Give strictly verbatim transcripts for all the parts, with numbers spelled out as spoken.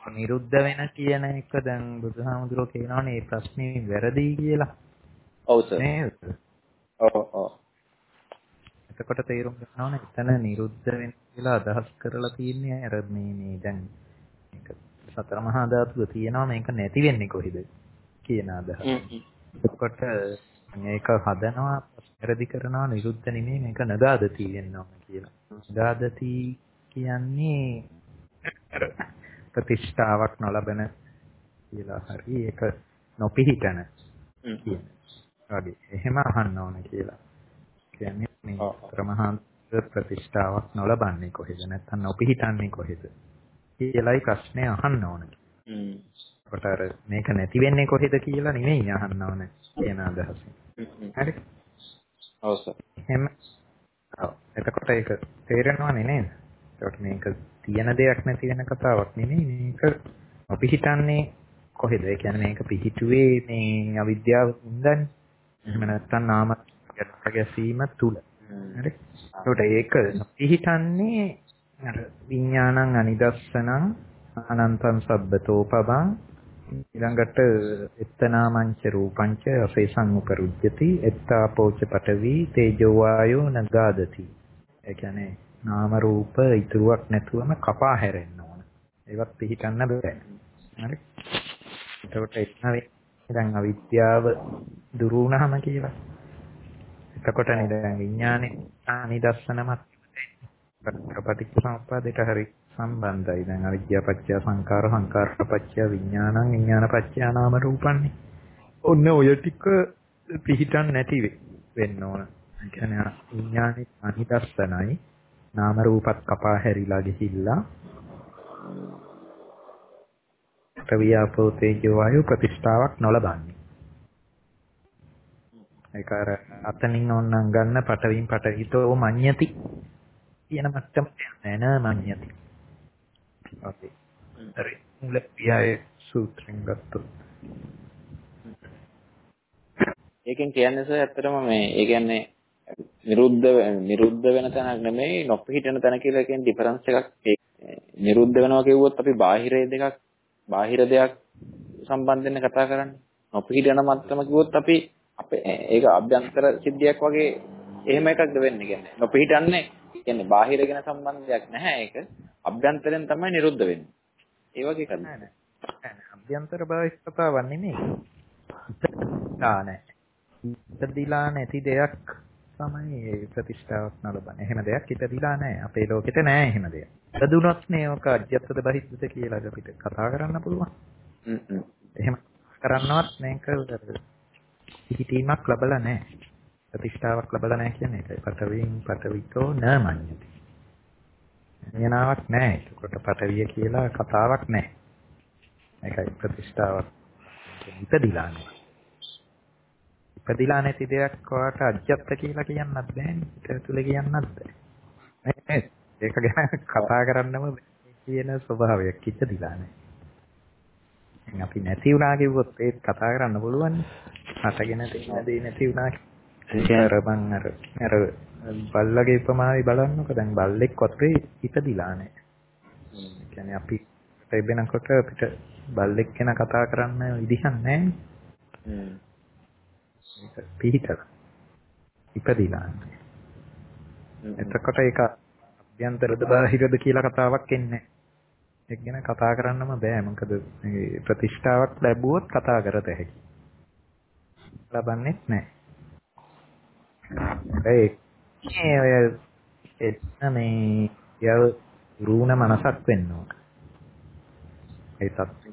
නිරුද්ධ වෙන කියන එක දැන් බුදුහාමුදුරුවෝ කියනවානේ මේ ප්‍රශ්නේ වැරදි කියලා. ඔව් සර්. නේද? ඔව් ඔව්. එතකොට තේරුම් ගන්න ඕනේ එතන නිරුද්ධ වෙන කියලා අදහස් කරලා තියෙන්නේ අර මේ මේ දැන් මේක සතර මහා ධාතුව තියෙනවා මේක නැති වෙන්නේ කොහෙද කියන අදහස. හ්ම් එතකොට මේක හදනවා වැරදි කරනවා නිරුද්ධ නෙමෙයි මේක නදාදති වෙනවා කියලා. නදාදති කියන්නේ අර ප්‍රතිෂ්ඨාවක් නොලබන කියලා හරි ඒක නොපිහිටන හ්ම් කියන වගේ. එහෙම අහන්න ඕන කියලා. කියන්නේ මේ ඔව් ඔව්. ප්‍රමහාන්ත ප්‍රතිෂ්ඨාවක් නොලබන්නේ කොහෙද නැත්නම් නොපිහිටන්නේ කොහෙද කියලායි ප්‍රශ්නේ අහන්න ඕන. හ්ම් කොට අර මේක නැති වෙන්නේ කොහෙද කියලා නෙමෙයි අහන්න ඕන කියන අදහස. හ්ම් හරි. ඔව් සර්. එහෙම. ඔව්. එතකොට ඒක තේරෙනවනේ නේද? ඒකට මේක තියෙන දෙයක් නැති වෙන කතාවක් නෙමෙයි මේක නොපිහිටන්නේ කොහෙද? ඒ කියන්නේ මේක පිහිටුවේ මේ අවිද්‍යාව හින්දානේ. එහෙම නැත්නම් නාම ගැසීම තුල. හ්ම් හරි. ඒකට ඒක පිහිටන්නේ අර විඥානං අනිදස්සනං අනන්තං සබ්බතෝ පබං ඊළඟට එත්තනාමංච රූපංච රසේසං උපරුජ්ජති එත්තාපෝච පඨවි තේජෝ වායෝ නගාදති. ඒ කියන්නේ නාම රූප ඉතුරුවක් නැතුවම කපා හැරෙන්න ඕන. ඒවත් පිහිටන්න බෑ. හරි. එතකොට එතන දැන් අවිද්‍යාව දුරු වුණාම කියලා. එතකොටනේ දැන් විඥානේ අනිදස්සනමත් පටිච්චසමුප්පාදයට හරි සම්බන්ධයි. දැන් අවිද්‍යාව පත්‍ය සංකාර සංකාර පත්‍ය විඥානං විඥාන පත්‍ය නාම රූපන්නේ. ඔන්න ඔය ටික පිහිටන් නැති වෙන්න ඕන. ඒ කියන්නේ විඥානේ අනිදස්සනයි නාම රූපත් කපා හැරිලා ගිහිල්ලා ප්‍රවියාපෝ තේජෝ වායු ප්‍රතිෂ්ඨාවක් නොලබන්නේ. ඒක අර අතනින් ඕනනම් ගන්න පටවින් පටවිතෝ මඤ්ඤති කියන මට්ටමට යන්නේ නෑ මඤ්ඤති. ඔකේ. හරි. මුල පියායේ සූත්‍රෙන් ගත්තොත්. ඒකෙන් කියන්නේ සර් ඇත්තටම මේ ඒ කියන්නේ නිරුද්ධ නිරුද්ධ වෙන තැනක් නෙමෙයි නොපිහිටන තැන කියලා කියන්නේ ඩිෆරන්ස් එකක්. නිරුද්ධ වෙනවා කිව්වොත් අපි බාහිරයේ දෙකක් බාහිර දෙයක් සම්බන්ධයෙන් කතා කරන්නේ. නොපිහිටන මත්තම කිව්වොත් අපි අපේ ඒක අභ්‍යන්තර සිද්ධියක් වගේ එහෙම එකක්ද වෙන්නේ කියන්නේ. නොපිහිටන්නේ කියන්නේ බාහිර ගැන සම්බන්ධයක් නැහැ ඒක. අභ්‍යන්තරයෙන් තමයි නිරුද්ධ වෙන්නේ. ඒ වගේ එකක්ද? නෑ නෑ. නෑ නෑ. අභ්‍යන්තර භාවික කතාවක් නෙමෙයි. ඉපදිලා නෑ. ඉපදිලා නැති දෙයක් තමයි ප්‍රතිෂ්ඨාවක් නලබන්නේ. එහෙම දෙයක් ඉපදිලා නෑ. අපේ ලෝකෙට නෑ එහෙම දෙයක්. ඉපදුනොත් නේ ඔක අජ්‍යත්තද බහිද්දද කියලා අපිට කතා කරන්න පුළුවන්. හ්ම් හ්ම්. එහෙම කරන්නවත් මේක පිහිටීමක් ලැබලා නෑ. ප්‍රතිෂ්ඨාවක් ලැබලා නෑ කියන්නේ ඒකයි. පඨවින් පඨවිතෝ නමඤ්ඤති. ඥානාවක් නෑ. ඒකට පඨවිය කියලා කතාවක් නෑ. ඒකයි ප්‍රතිෂ්ඨාවක් ඉපදිලා නෑ. ඉපදිලා නැති දෙයක් වාට අජ්‍යත්ත කියලා කියන්නත් බෑනේ. ඒක තුල කියන්නත් බෑ. නේද? ඒක ගැන කතා කරන්නම කියන ස්වභාවයක් ඉපදිලා නෑ. දැන් අපි නැති වුණා කිව්වොත් ඒත් කතා කරන්න පුළුවන්. හටගෙන තියෙන දේ නැති වුණා. ඒක අර මං අර අර බල්ලගේ උපමාවේ බලන්නකො දැන් බල්ලෙක් වතුරේ ඉපදිලා නෑ. ඒ කියන්නේ අපි ඉබෙනකොට අපිට බල්ලෙක් ගැන කතා කරන්න විදිහක් නෑනේ. හ්ම්. ඒක පිහිටලා. ඉපදිලා නෑ. එතකොට ඒක අභ්‍යන්තරද බාහිරද කියලා කතාවක් එන්නේ නෑ. ඒක ගැන කතා කරන්නම බෑ. මොකද මේ ප්‍රතිෂ්ඨාවක් ලැබුවොත් කතා කරත හැකියි. ලබන්නේ නැහැ. ඒ ඔය එන්න මේ යව රුණ මනසක් වෙන්න ඕන. ඒ තත්ත්වය.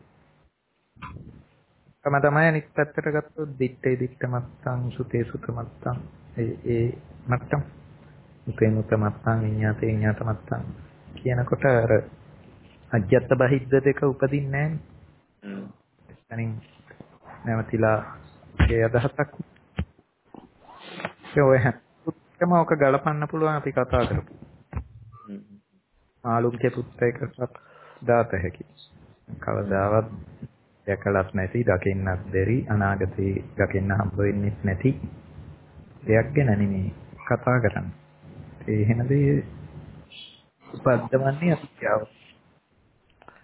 තම තමයි අනිත් පැත්තට ගත්තොත් දිත්තේ දිත්ත මත්තං සුතේ සුත මත්තං ඒ ඒ මත්තං උපේ මුත මත්තං විඤ්ඤාතේ විඤ්ඤාත මත්තං කියනකොට අර අජ්‍යත්ත බහිද්ද දෙක උපදින්නේ නැහැ. හ්ම්. එතනින් නැවතිලා ඒ අදහසක් ඒ ඔය හැමෝම ඔක ගලපන්න පුළුවන් අපි කතා කරපු. හ්ම්. ආලුක්ගේ පුත්‍රයෙක්ට දාත හැකි. කවදාවත් දැකලත් නැති, දකින්නත් බැරි, අනාගතේ දකින්න හම්බ වෙන්නේ නැති දෙයක් ගැන නෙමෙයි කතා කරන්නේ. ඒ වෙනදී උපද්දවන්නේ අවිද්‍යාව.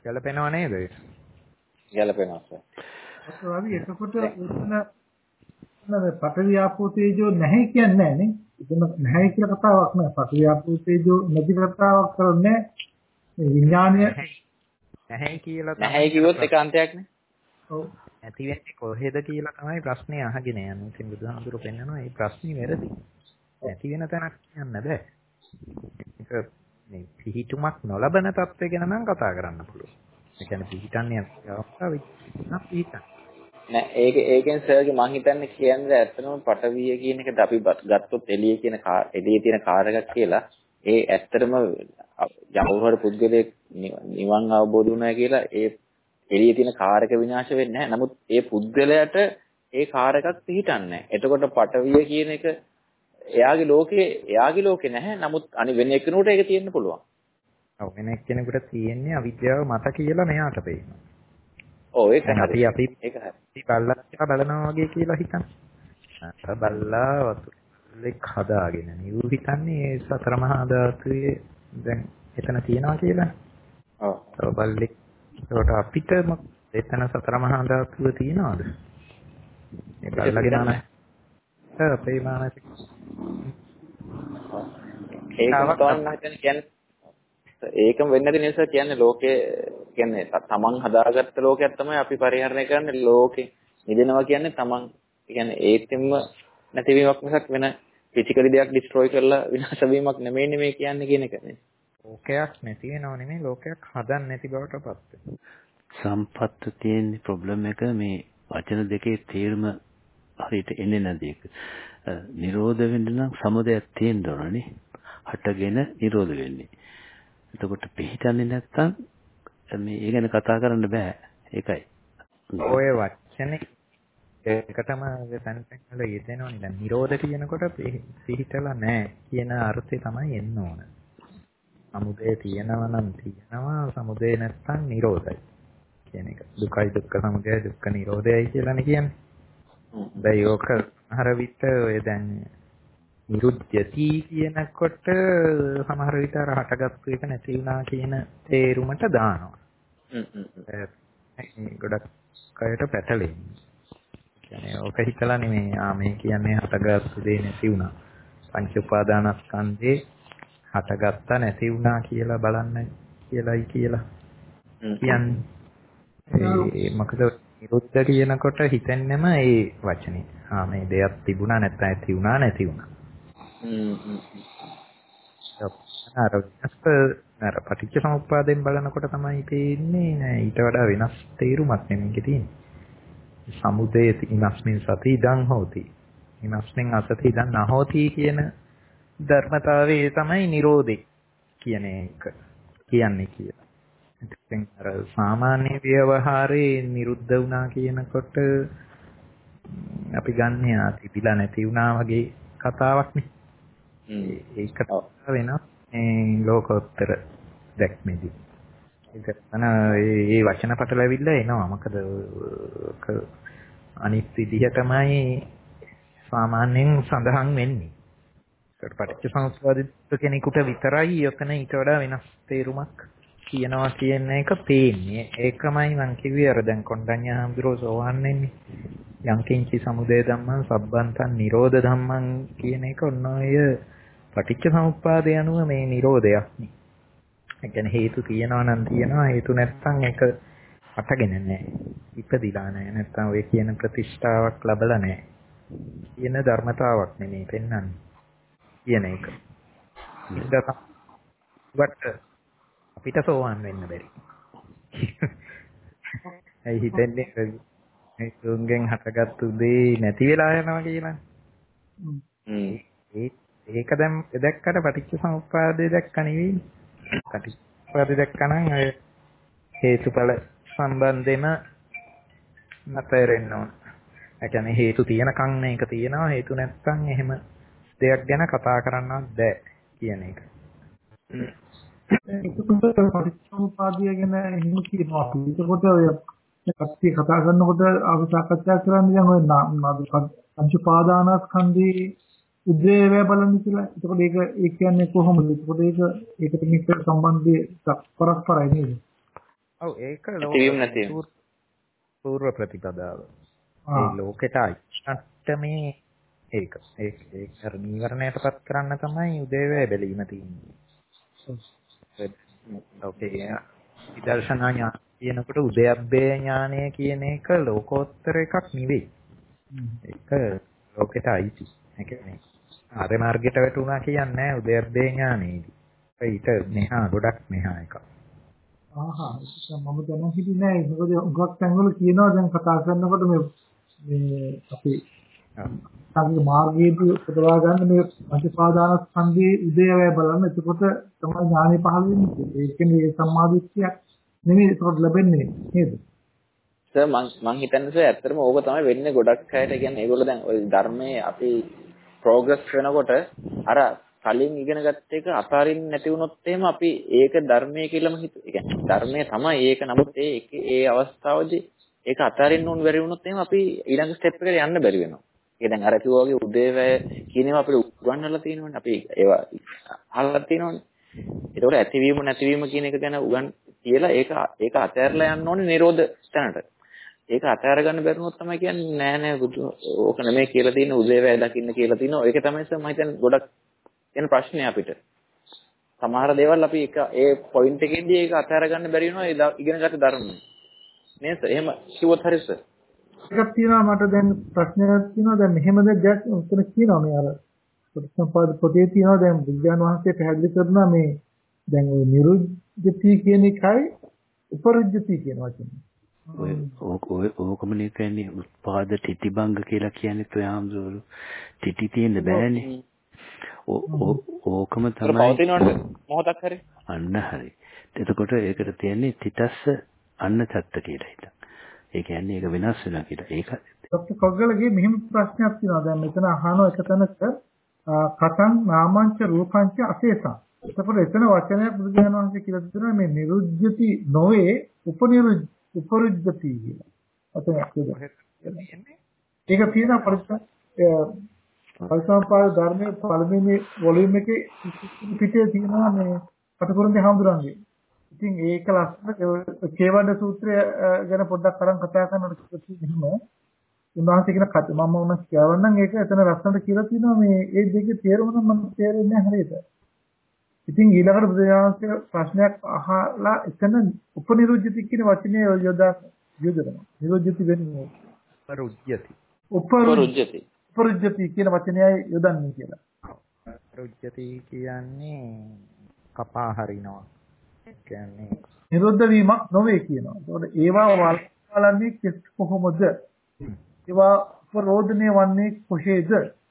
ගැලපෙනව නේද? ගැලපෙනවා සර්. රවි එතකොට එතන නේද පඨවි ආපෝ තේජෝ නැහැ කියන්නේ නැහැ නේ. එතන නැහැ කියලා කතාවක් නෑ. පඨවි ආපෝ තේජෝ නැති කතාවක් කරන්නේ මේ විඥානය නැහැ කියලා නැහැ කිව්වොත් ඒක අන්තයක් නේ. ඔව්. ඇති වෙන්නේ කොහෙද කියලා තමයි ප්‍රශ්නේ අහගෙන යන්නේ. ඉතින් බුදුහාමුදුරුවෝ පෙන්නනවා මේ ප්‍රශ්නේ වැරදි. නැති වෙන තැනක් කියන්න බෑ. ඒක මේ පිහිටුමක් නොලබන තත්ත්වය ගැන නම් කතා කරන්න පුළුවන්. ඒ කියන්නේ පිහිටන්නේ අවස්ථාවේ නම් පිහිටන්න. නෑ ඒක ඒකෙන් සර්ගේ මං හිතන්නේ කියන්නේ ඇත්තටම පටවිය කියන එකට අපි ගත්තොත් එළියේ කියන එළියේ තියෙන කාර් එකක් කියලා ඒ ඇත්තටම යමුරු හර පුද්ගලයෙක් නිවන් අවබෝධ වුණා කියලා ඒ එළියේ තියෙන කාර් එක විනාශ වෙන්නේ නැහැ. නමුත් ඒ පුද්ගලයාට ඒ කාර් එකක් පිහිටන්නේ නැහැ. එතකොට පටවිය කියන එක එයාගේ ලෝකේ එයාගේ ලෝකේ නැහැ. නමුත් අනිත් වෙන එකනට ඒක තියෙන්න පුළුවන්. ඔව් වෙන එක්කෙනෙකුට තියෙන්නේ අවිද්‍යාව මත කියලා මෙයාට පේනවා. ඔව් ඒක හරි. අපි අපි ඒක හරි. බල්ලා කියලා බලනවා වගේ කියලා හිතන්න. අර බල්ලා වතුරෙක් හදාගෙන නියු හිතන්නේ ඒ සතර මහා ධාතුවේ දැන් එතන තියනවා කියලා. ඔව්. ඔව් බල්ලෙක්. ඒකට අපිට එතන සතර මහා ධාතුව තියනවාද? ඒ බල්ලාගේ නාම අපේ මානසික ඒකම තමයි කියන්නේ ඒකම වෙන්නේ නැති නිසා කියන්නේ ලෝකේ කියන්නේ තමන් හදාගත්ත ලෝකයක් තමයි අපි පරිහරණය කරන්නේ ලෝකේ නිදෙනවා කියන්නේ තමන් කියන්නේ ඒකෙම නැතිවීමක් මිසක් වෙන ෆිසිකලි දෙයක් ඩිස්ට්‍රොයි කරලා විනාශ වීමක් නෙමෙයි මේ කියන්නේ කියන එක නේ. ලෝකයක් නැති වෙනව නෙමෙයි ලෝකයක් හදන්න නැති බවට පත් වෙනවා. සම්පත්ත තියෙන ප්‍රොබ්ලම් එක මේ වචන දෙකේ තේරුම හරියට එන්නේ නැති එක. නිරෝධ වෙන්න නම් සමුදයක් තියෙන්න ඕනනේ. හටගෙන නිරෝධ වෙන්නේ. එතකොට පිළිහිටන්නේ නැත්තම් මේ ඒ ගැන කතා කරන්න බෑ. ඒකයි. ඔය වචනේ ඒකටම සැන්සෙන් වල යෙදෙනවනේ. දැන් නිරෝධ කියනකොට පිළිහිටලා නැහැ කියන අර්ථය තමයි එන්න ඕන. සමුදය තියෙනවා නම් තියෙනවා සමුදය නැත්තම් නිරෝධයි කියන එක. දුකයි දුක්ඛ සමුදයයි දුක්ඛ නිරෝධයයි කියලානේ කියන්නේ. දැන් යෝක අහර විට ඔය දැන් නිරුද්ධති කියනකොට සමහර විට අර හටගත්තු එක නැති වුණා කියන තේරුමට දානවා. හ්ම් හ්ම්. ගොඩක් කයට පැටලෙන්නේ. කියන්නේ ඔක හිතලා නෙමෙයි ආ මේ කියන්නේ හටගත්තු දේ නැති වුණා. පංච උපාදානස්කන්ධේ හටගත්තා නැති වුණා කියලා බලන්න කියලායි කියලා. කියන්නේ ඒ මොකද නිරුද්ධ කියනකොට හිතෙන්නෙම ඒ වචනේ. ආ මේ දෙයක් තිබුණා නැත්නම් ඇති වුණා නැති වුණා. හ්ම් හ්ම්. අර අර පටිච්ච සමුප්පාදයෙන් බලනකොට තමයි පේන්නේ නෑ ඊට වඩා වෙනස් තේරුමක් නෙමෙයි තියෙන්නේ. සමුදේ ඉනස්මින් සති ඉදං හෝති. ඉනස්මින් අසති ඉදං නහෝති කියන ධර්මතාවයේ තමයි නිරෝධේ කියන එක කියන්නේ කියලා. ඉතින් අර සාමාන්‍ය ව්‍යවහාරේ නිරුද්ධ වුණා කියනකොට අපි ගන්න යා තිබිලා නැති වුණා වගේ කතාවක් නේ. ඒක වෙනස් මේ ලෝකෝත්තර දැක්මේදී. ඒක තමයි මේ වචන පටලැවිල්ල එනවා. මොකද අනිත් විදිහටමයි සාමාන්‍යයෙන් සඳහන් වෙන්නේ. ඒකට පටිච්චසමුප්පාදිත කෙනෙකුට විතරයි යකන ඊට වඩා වෙනස් තේරුමක් කියනවා කියන එක පේන්නේ. ඒකමයි මං කිව්වේ අර දැන් කොණ්ඩඤ්ඤ හඳුරෝ සෝවන් වෙන්නේ. යංකින්චි සමුදය ධම්මං සබ්බන්තං නිරෝධ ධම්මං කියන එක ඔන්න ඔය පටිච්චසමුප්පාදය අනුව මේ නිරෝධයක් නේ. ඒ කියන්නේ හේතු තියනවා නම් තියනවා හේතු නැත්නම් ඒක අටගෙන නැහැ. ඉපදිලා නැහැ. නැත්නම් ඔය කියන ප්‍රතිෂ්ඨාවක් ලැබලා නැහැ. කියන ධර්මතාවක් නෙමෙයි පෙන්වන්නේ. කියන එක. ඒකට අපිට සෝවන් වෙන්න බැරි. ඒ හිතන්නේ මේ තුන්ගෙන් හටගත්තු දේ නැති වෙලා යනවා කියලා. හ්ම්. ඒ ඒක දැන් දැක්කට පටිච්ච සමුප්පාදේ දැක්ක නෙවෙයි. පටිච්චසමුප්පාදේ දැක්කනම් අය හේතුඵල සම්බන්ධෙම නැතරින්න ඕන. ඒ කියන්නේ හේතු තියෙනකන් මේක තියෙනවා හේතු නැත්නම් එහෙම දෙයක් ගැන කතා කරන්නවත් බෑ කියන එක. ඒකකොට පරිච්ඡේදය ගැන එහෙම කියනවා අපි. ඒකකොට ඔය කට්ටිය කතා කරනකොට අපි සාකච්ඡා කරන්නේ දැන් ඔය පංච උපාදානස්කන්ධේ උද්වේගය බලන්න කියලා. ඒකකොට ඒක ඒ කියන්නේ කොහොමද? ඒකකොට ඒක ඒකට මේක සම්බන්ධය පරස්පරයි නේද? ඔව් ඒක ඇතිවීම නැතිවීම. ලෝක පූර්ව ප්‍රතිපදාව. ඒ ලෝකෙට අයිච්ඡන්ට මේ ඒක ඒක ඒක අර නීවරණයටපත් කරන්න තමයි උදේවැය බැලීම තියෙන්නේ. ඔකේ විදර්ශනා ඥාන කියනකොට උදයබ්බේ ඥානය කියන එක ලෝකෝත්තර එකක් නෙවෙයි. ඒක ලෝකෙට අයිති. ඒ කියන්නේ ආර්ය මාර්ගයට වැටුණා කියන්නේ උදයබ්බේ ඥානෙදී. ඊට මෙහා ගොඩක් මෙහා එකක්. ආහා මම දැන හිටියේ නෑ මොකද උගක් තැන්වල කියනවා දැන් කතා කරනකොට මේ මේ අපි සංග මාර්ගයේදී උපදවා ගන්න මේ පටිපාදානස්කන්ධයේ උදේවැය බලන්න එතකොට තමයි ඥානෙ පහළ වෙන්නේ. ඒ කියන්නේ ඒ සම්මාදිට්ඨිය නෙමෙයි ඒකට ලැබෙන්නේ නේද? සර් මං මං හිතන්නේ සර් ඇත්තටම ඕක තමයි වෙන්නේ ගොඩක් අයට. කියන්නේ ඒගොල්ලෝ දැන් ওই ධර්මයේ අපි ප්‍රෝග්‍රස් වෙනකොට අර කලින් ඉගෙන ගත්ත එක අතාරින්න නැති වුණොත් එහෙම අපි ඒක ධර්මයේ කියලාම හිතුව. ඒ කියන්නේ ධර්මයේ තමයි ඒක. නමුත් ඒ ඒ අවස්ථාවේදී ඒක අතාරින්න උන් බැරි වුණොත් එහෙම අපි ඊළඟ ස්ටෙප් එකට යන්න බැරි වෙනවා. ඒ දැන් අර කිව්වා වගේ උදේවැය කියන ඒවා අපිට උගන්වලා තියෙනවනේ. අපි ඒවා අහලා තියෙනවනේ. ඒතකොට ඇතිවීම නැතිවීම කියන එක ගැන උගන් කියලා ඒක ඒක අතහැරලා යන්න ඕනේ නිරෝධ තැනට. ඒක අතහැර ගන්න බැරිනොත් තමයි කියන්නේ නෑ නෑ බුදු ඕක නෙමෙයි කියලා තියෙන උදේවැය දකින්න කියලා තියෙනවා. ඒක තමයි සර් මම හිතන්නේ ගොඩක් එන ප්‍රශ්නේ අපිට. සමහර දේවල් අපි එක ඒ පොයින්ට් එකේදී ඒක අතහැර ගන්න බැරි වෙනවා ඒ ඉගෙනගත්ත ධර්මයෙන්. නේද සර්? එහෙම කිව්වොත් හරි සර්. එකක් තියෙනවා මට දැන් ප්‍රශ්නයක් තියෙනවා දැන් මෙහෙමද දැක් උත්තර කියනවා මේ අර ප්‍රතිසම්පාද පොතේ තියෙනවා දැන් විද්‍යාන වහන්සේ පැහැදිලි කරනවා මේ දැන් ওই නිරුද්ධති කියන එකයි උපරුද්ධති කියන වචනේ. ඔය ඔය ඕකමනේ කියන්නේ උත්පාද තිතිබංග කියලා කියන්නේ ඔයාම්සෝරු තිති තියෙන්න බෑනේ. ඕකම තමයි පවතිනවද මොහොතක් හරි අන්න හරි. එතකොට ඒකට තියෙන්නේ තිතස්ස අන්න තත්ත කියලා හිතන්න. ඒ කියන්නේ ඒක වෙනස් වෙනවා කියලා. ඒක ડોક્ટર කොග්ගලගේ මෙහෙම ප්‍රශ්නයක් තියෙනවා. දැන් මෙතන අහනවා එක තැනක කතං නාමංච රූපංච අශේෂං. එතකොට එතන වචනයක් බුදුදහම වහන්සේ කියලා දෙනවා මේ නිරුද්ධති නොවේ උපනිරුද්ධ උපරුද්ධති කියලා. වචනයක් තියෙනවා. ඒක තියෙනවා පරිස්සම් පරිසම්පාද ධර්මයේ පළවෙනි වොලියුම් එකේ පිටේ තියෙනවා මේ පටපුරුන්ගේ හාමුදුරන්ගේ. ඉතින් ඒක ලස්සන කේවඩ සූත්‍රය ගැන පොඩ්ඩක් අරන් කතා කරනකොට කිව්වම උන්වහන්සේ කියන කත මම උනස් කියවන්නම් ඒක එතන ලස්සනට කියලා තියෙනවා මේ ඒ දෙකේ තේරුම නම් මම තේරෙන්නේ නැහැ හරියට. ඉතින් ඊළඟට බුදුරජාණන්සේ ප්‍රශ්නයක් අහලා එතන උපනිරුද්ධති කියන වචනේ යොදා යොදනවා. නිරුද්ධති වෙන්නේ උපරුද්ධති. උපරුද්ධති. උපරුද්ධති කියන වචනයයි යොදන්නේ කියලා. උපරුද්ධති කියන්නේ කපා හරිනවා. කියන්නේ නිරුද්ධ වීමක් නොවේ කියනවා. ඒකට ඒවා වලන්නේ කෙස් කොහොමද? ඒවා ප්‍රෝධනය වන්නේ කොහේද?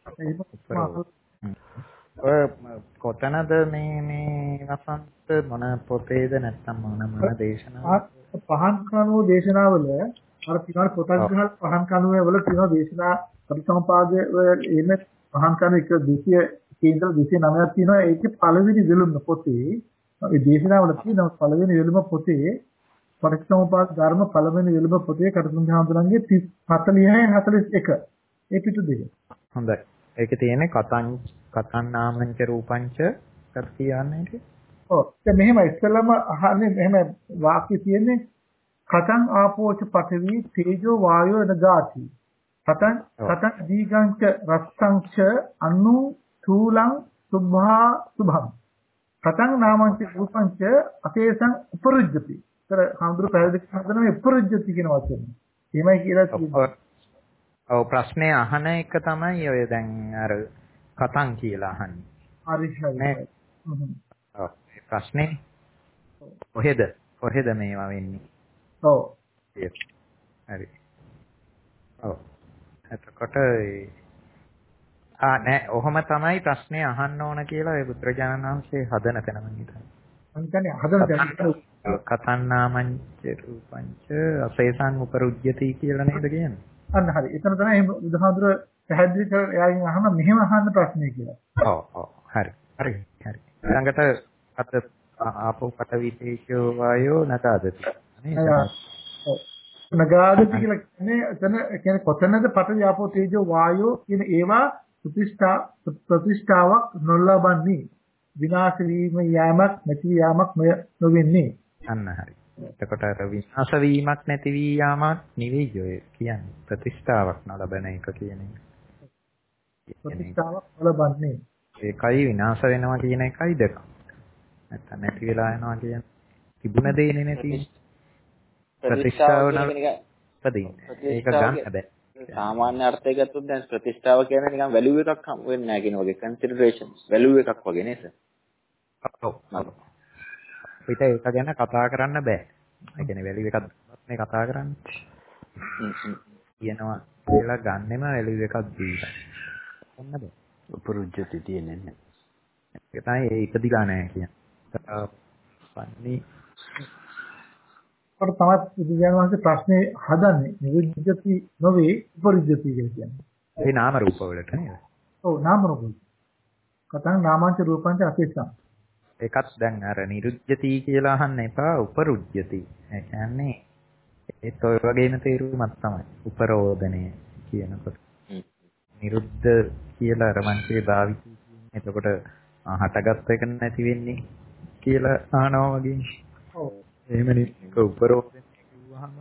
ඔය කොතනද මේ මේ වසන්ත මොන පොතේද නැත්නම් මොන මොන දේශනාව? පහන් කනුව දේශනාවල අර පිටාර පොතක් ගහලා පහන් කනුව වල තියෙන දේශනා පරිසම්පාදයේ එන පහන් කනුව එක දෙසිය කේන්ද්‍ර දෙසිය නවයක් තියෙනවා. ඒකේ පළවෙනි විලුම පොතේ ඒ දේශනාවල තියෙන පළවෙනි විලුම පොතේ පරිසම්පාද ධර්ම පළවෙනි විලුම පොතේ කටුකුරුන් හාමුදුරන්ගේ හතලිහයි හතලිස් එක ඒ පිටු දෙක. හොඳයි. ඒකේ තියෙන්නේ කතං කතං නාමංච රූපංච කත් කියන්නේ ඒක. ඔව්. දැන් මෙහෙම ඉස්සෙල්ලාම අහන්නේ මෙහෙම වාක්‍ය තියෙන්නේ කතං ආපෝච පඨවි තේජෝ වායෝ නගාති. කතං කතං දීගංච රස්සංච අනු චූලං සුභා සුභං. කතං නාමංච රූපංච අශේෂං උපරුජ්ජති. ඒතර හඳුරු පැහැදිලි කරන මේ උපරුජ්ජති කියන වචනේ. එහෙමයි කියලා තියෙනවා. ඔව් ප්‍රශ්නේ අහන එක තමයි ඔය දැන් අර කතං කියලා අහන්නේ. හරි හරි. ඔව් ප්‍රශ්නේ කොහෙද කොහෙද මේවා වෙන්නේ? ඔව්. හරි. ඔව්. එතකොට ආ නෑ ඔහොම තමයි ප්‍රශ්නේ අහන්න ඕන කියලා ඒ බුදුරජාණන් වහන්සේ හදන තැන මම හිතන්නේ. මම කියන්නේ හදන තැන කතන්නාමංච රූපංච අශේෂං උපරුජ්ජති කියලා නේද කියන්නේ? අන්න හරි. එතන තමයි බුදුහාමුදුර පැහැදිලි කර එයාගෙන් අහන මෙහෙම අහන්න ප්‍රශ්නේ කියලා. ඔව් ඔව් හරි. හරි හරි. ඊළඟට අත ආපෝ පඨවි තේජෝ වායෝ නකාදති. නේද? ඔව්. නගාදති කියලා කියන්නේ එතන කියන්නේ කොතනද පඨවි ආපෝ තේජෝ වායෝ කියන ඒවා ප්‍රතිෂ්ඨා ප්‍රතිෂ්ඨාවක් නොලබන්නේ විනාශ වීම යෑමක් නැති යාමක් නොවෙන්නේ. අන්න හරි. එතකොට අර විනාශ වීමක් නැති වී යාමක් නෙවෙයි ඔය කියන්නේ. ප්‍රතිෂ්ඨාවක් නොලබන එක කියන එක. ප්‍රතිෂ්ඨාවක් ලබන්නේ. ඒකයි විනාශ වෙනවා කියන එකයි දෙක. නැත්තම් නැති වෙලා යනවා කියන්නේ තිබුණ දෙන්නේ නැති ප්‍රතිෂ්ඨාව නලපදින්නේ. ඒක ගන්න බෑ. සාමාන්‍ය අර්ථය ගත්තොත් දැන් ප්‍රතිෂ්ඨාව කියන්නේ නිකන් වැලියු එකක් හම් වෙන්නේ නැහැ කියන වගේ කන්සිඩරේෂන් වැලියු එකක් වගේ නේද? ඔව්. අපිට ඒක ගැන කතා කරන්න බෑ. ඒ කියන්නේ වැලියු එකක් මේ කතා කරන්නේ. කියනවා කියලා ගන්නෙම වැලියු එකක් දීලා. ඔන්න බෑ. උපරුජ්‍යති තියෙන්නේ නැහැ. ඒක තමයි ඒ ඉපදිලා නැහැ කියන්නේ. පන්නේ අපිට තමයි විද්‍යාන වහන්සේ ප්‍රශ්නේ හදන්නේ නිරුද්ධති නොවේ උපරිජ්ජති කියලා කියන්නේ. ඒ නාම රූප වලට නේද? ඔව් නාම රූප. කතං නාමාංච රූපාංච අපේක්ෂා. ඒකත් දැන් අර නිරුද්ධති කියලා අහන්න එපා උපරුජ්‍යති. ඒ කියන්නේ ඒත් ඔය වගේම තේරුමක් තමයි. උපරෝධනය කියනකොට. නිරුද්ධ කියලා අර මංසේ භාවිතී කියන්නේ. එතකොට හටගත් එක නැති වෙන්නේ කියලා අහනවා වගේ. ඔව්. එහෙමනේ ඒක උපරෝධනය කිව්වහම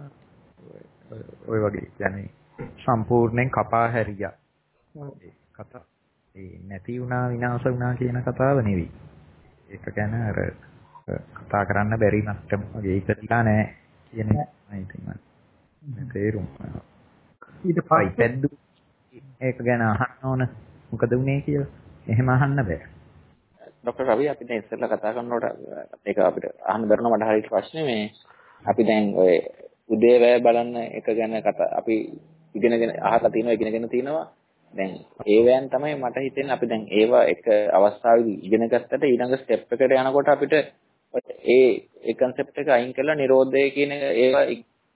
ඔය වගේ කියන්නේ සම්පූර්ණයෙන් කපා හැරියා. ඒ කතා ඒ නැති වුණා විනාශ වුණා කියන කතාව නෙවෙයි. ඒක ගැන අර කතා කරන්න බැරි මට්ටම වගේ ඉතිරිලා නැහැ කියන එකයි තියෙන්නේ. තේරුම්. ඊට පස්සේ ඒක ගැන අහන්න ඕන මොකද උනේ කියලා. එහෙම අහන්න බෑ. ડોક્ટર රවි අපි දැන් ඉස්සෙල්ලා කතා කරනකොට ඒක අපිට අහන්න බැරුණා මට හරියට ප්‍රශ්නේ මේ අපි දැන් ඔය උදේවැය බලන්න එක ගැන කතා අපි ඉගෙනගෙන අහලා තියෙනවා ඉගෙනගෙන තියෙනවා දැන් ඒවැයන් තමයි මට හිතෙන්නේ අපි දැන් ඒවා එක අවස්ථාවේදී ඉගෙන ගත්තට ඊළඟ ස්ටෙප් එකට යනකොට අපිට ඒ ඒ concept එක අයින් කරලා නිරෝධය කියන ඒවා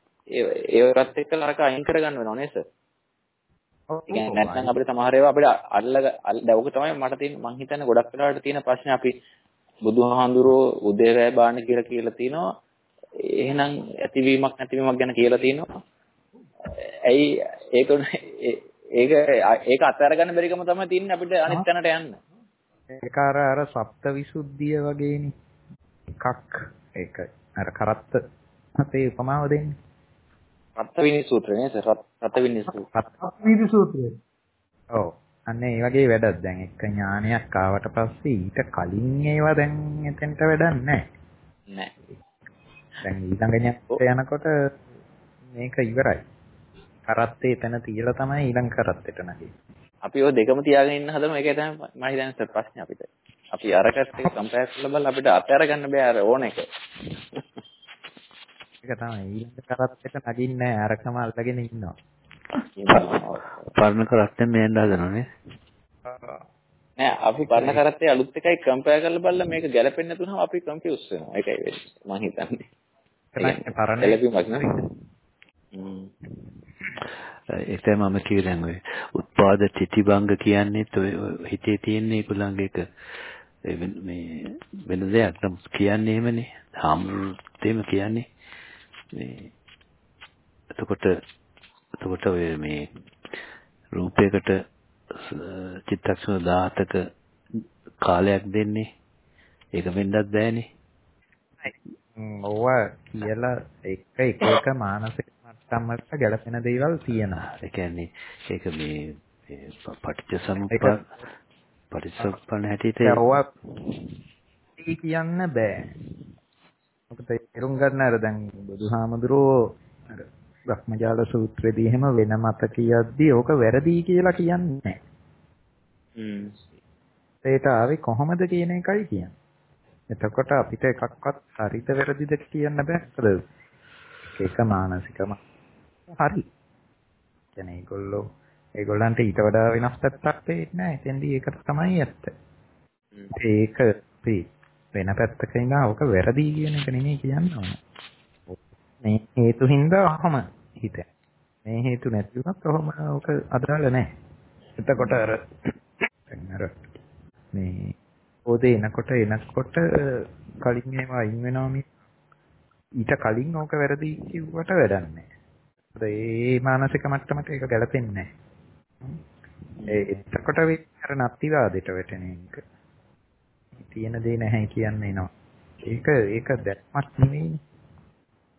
ඒවත් එක්කලා අරක අයින් කරගන්න වෙනව නේද සර්? ඔව්. ඒ කියන්නේ නැත්නම් අපිට සමහර ඒවා අපිට අල්ල දැවක තමයි මට තියෙන මං හිතන්නේ ගොඩක් වෙලාවට තියෙන ප්‍රශ්නේ අපි බුදුහාඳුරෝ උදේවැය බාන්න කියලා කියලා තිනවා. එහෙනම් ඇතිවීමක් නැතිවීමක් ගැන කියලා තිනවා. ඇයි ඒක ඒක ඒක අත්හැර ගන්න බැරිකම තමයි තින්නේ අපිට අනිත් තැනට යන්න. ඒක අර අර සප්තවිසුද්ධිය වගේනේ. එකක් ඒක අර කරත්ත අපේ උපමාව දෙන්නේ. රත්විනි සූත්‍රය නේද? රත්විනි සූත්‍රය. රත්විනි සූත්‍රය. ඔව්. අන්න ඒ වගේ වැඩක් දැන් එක ඥානයක් ආවට පස්සේ ඊට කලින් ඒවා දැන් එතෙන්ට වැඩක් නැහැ. නැහැ. දැන් ඊළඟ ඥානයට යනකොට මේක ඉවරයි. කරත්තේ එතන තියලා තමයි ඊළඟ කරත්තෙට නැගෙන්නේ. අපි ඔය දෙකම තියාගෙන ඉන්න හදමු. ඒකයි තමයි මම හිතන්නේ ප්‍රශ්නේ අපිට. අපි අරකට එක කම්පයර් කරලා බලලා අපිට අතහැර ගන්න බෑ අර ඕන එක. ඒක තමයි ඊළඟ කරත්තෙට නැගින්නේ නැහැ. අරකම අල්ලගෙන ඉන්නවා. පරණ කරත්තෙන් මෙහෙන් හදනවා නේ. නෑ අපි පරණ කරත්තේ අලුත් එකයි කම්පයර් කරලා බලලා මේක ගැලපෙන්නේ නැතුනම අපි කන්ෆියුස් වෙනවා. ඒකයි වෙන්නේ. මම හිතන්නේ. ඒක පරණ ගැලපීමක් නෙවෙයි. හ්ම්. ඒක තමයි මම කිව්වේ දැන් ඔය උත්පාද තිතිබංග කියන්නේත් ඔය හිතේ තියෙන ඒගොල්ලන්ගේ එක මේ වෙන දෙයක් නම් කියන්නේ එහෙමනේ. හාමුදුරුවෝ කියන්නේ මේ එතකොට එතකොට ඔය මේ රූපයකට චිත්තක්ෂණ දහසක කාලයක් දෙන්නේ ඒක වෙන්නත් බෑනේ. ඔව්වා කියලා එක එක එක මානසික මට්ටමකට ගැලපෙන දේවල් තියෙනවා. ඒ කියන්නේ ඒක මේ පටිච්චසමුප්පාද පටිච්චසමුප්පාද හැටියට ඔව්වා කියන්න බෑ. මොකද තේරුම් ගන්න අර දැන් බුදුහාමුදුරුවෝ අර බ්‍රහ්මජාල සූත්‍රයේදී එහෙම වෙන මත කියද්දී ඕක වැරදි කියලා කියන්නේ නැහැ. හ්ම්. ඒට ආවේ කොහොමද කියන එකයි කියන්නේ. එතකොට අපිට එකක්වත් හරිද වැරදිද කියන්න බෑ. මොකද ඒක මානසිකම හරි. කියන්නේ ඒගොල්ලෝ ඒගොල්ලන්ට ඊට වඩා වෙනස් පැත්තක් පේන්නේ නැහැ. එතෙන්දී ඒක තමයි ඇත්ත. ඒක අපි වෙන පැත්තක ඉඳලා ඕක වැරදි කියන එක නෙමෙයි කියන්නේ. මේ හේතු හින්දා අහම හිත. මේ හේතු නැති වුණත් කොහොම ඕක අදාළ නැහැ. එතකොට අර අර මේ ඕදේ එනකොට එනකොට කලින් ඒවා අයින් වෙනවා මිස ඊට කලින් ඕක වැරදි කිව්වට වැඩක් නැහැ. ඒ මානසික මට්ටමට ඒක ගැලපෙන්නේ නැහැ. ඒ එතකොට අර නැතිවාදයට වැටෙන එක. තියෙන දේ නැහැ කියන්නේ නෝ. ඒක ඒක දැක්මක් නෙවෙයි.